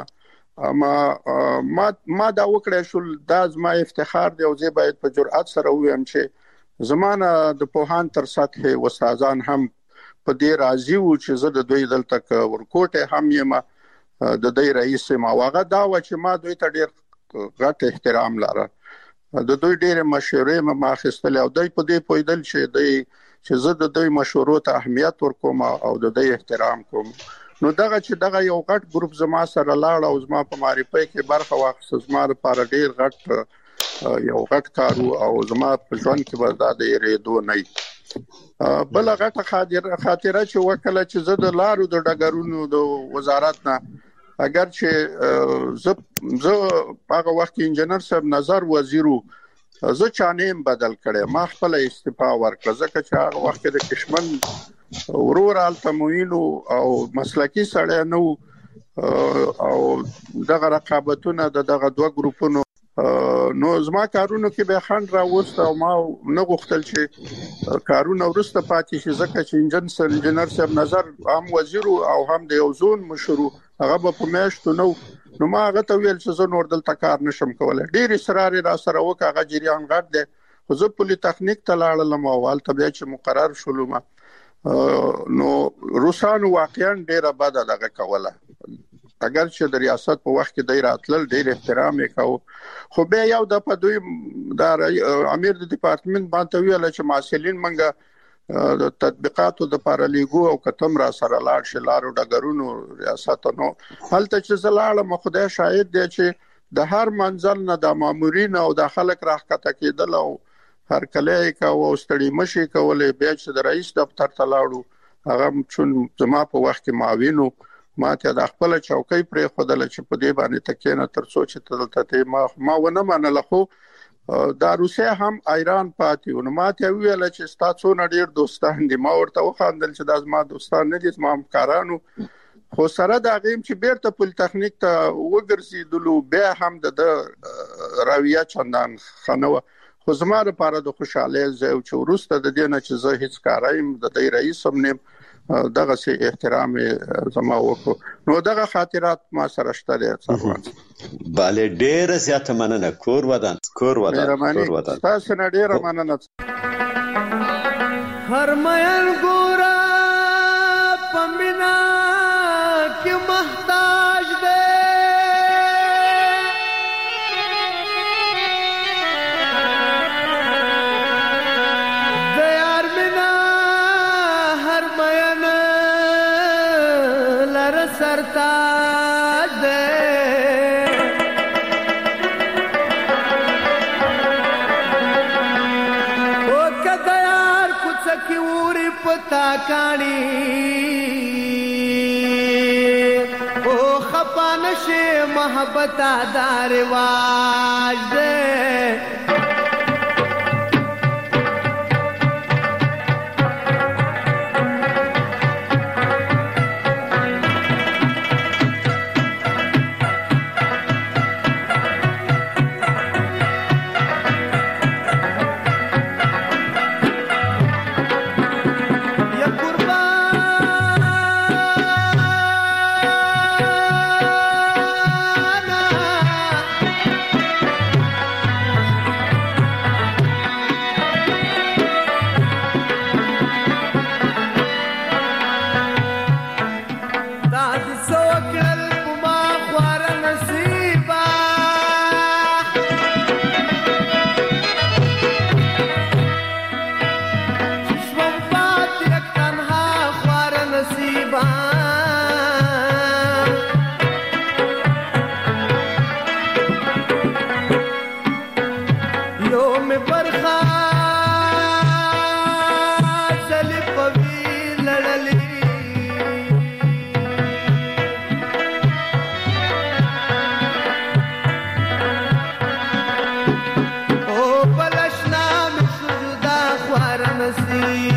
ما دا وکړې شو د زما افتخار دی او زه باید په جرأت سره وایم چې زمانه د پوهان تر سطح استادان هم په دې راضي وو چې زه د دوی دلته ورکوټه هم یم د دوی رئیس ما واغه دا و چې ما دوی ته ډیر غټ احترام لاره د دوی ډیر مشورې ما اخیستل او دوی په دې پویدل چې زه د دوی مشورو ته اهمیت ورکوم او د دوی احترام کوم نو دغه یو غټ ګروپ زما سره لاړ او زما په معرفي کې برخه واخیسته زما لپاره ډیر غټ یو غټ کارو او زما په ژوند کې وردا د ریدو نه بل غټه خاطره چې وکړه چې زه د لارو د ډګرونو د وزارت نه اگر چې زه هغه وخت انجنیر صاحب نظر وزیرو زه چانیم بدل کړم ما خپل استعفا ورکړه ځکه چې هغه وخت د کشمن ورور التموینو او مسلکی سړی نو او دغه رقابتونه دغه دوه ګروپونو نو زما کارونو کې به خند راوست او ما نه غوښتل چې کارونه ورسته پاتې شي ځکه چې انجنیر صاحب نظر هم وزیر او هم د یو زون مشرو هغه په میاشتو نو ما هغه ته ویل چې زه نور دلته کار نشم کولای ډیر اصرار را سره وکړ هغه جریان غټ دی خو زه پولی تخنیک ته لاړم او حالت بیا چې مقرر شولم نو روسانو واقعا ډیره بد دغه کوله اگر چې د ریاست په وخت کې د راتلل ډیر احترام وکاو خو به یو د په دوی د امیر د ډپارټمنټ باندې ویل چې مسؤلین منګه د تطبیقاتو د پارالیګو او کتم را سره لاړ شلارو ډګرونو ریاست نو هلته چې زلاله خدای شاهد دی چې د هر منځل نه د مامورین او د خلک راخته کېدل او هر کله کا او ستړي مشي کولې بیا چې د رئیس دفتر ته لاړو هغه چون زما په وخت کې معاونو ما ته د خپل چوکۍ پرې خدل چې په دې باندې تکینه تر سوچ ته ما ونه منل خو دا روسیا هم ایران پاتې ونه ما ته ویل چې تاسو نه ډیر دوستان دي ما ورته وخاندل چې دا زما دوستان نه دي زما همکارانو خو سره دا غیم چې بیرته پول تخنیک ته وګرځیدلو بیا هم د راویه چندان خنوه خو زما لپاره د خوشاله زو چې ورسته د دې نه چې زه هیڅ کارایم د دې رئیس هم نه دغه سي احترام زما وکړو نو دغه خاطرات ما سره شته دي bale ډېر زیاته مننه کور ودان تاسو نه ډېر مننه هر مېن ګورا پمینا کې محتاج دے सरताज दे ओ कदयार कुछ की उरी पता कानी ओ खपान शे मोहब्बता दारवाज दे کوي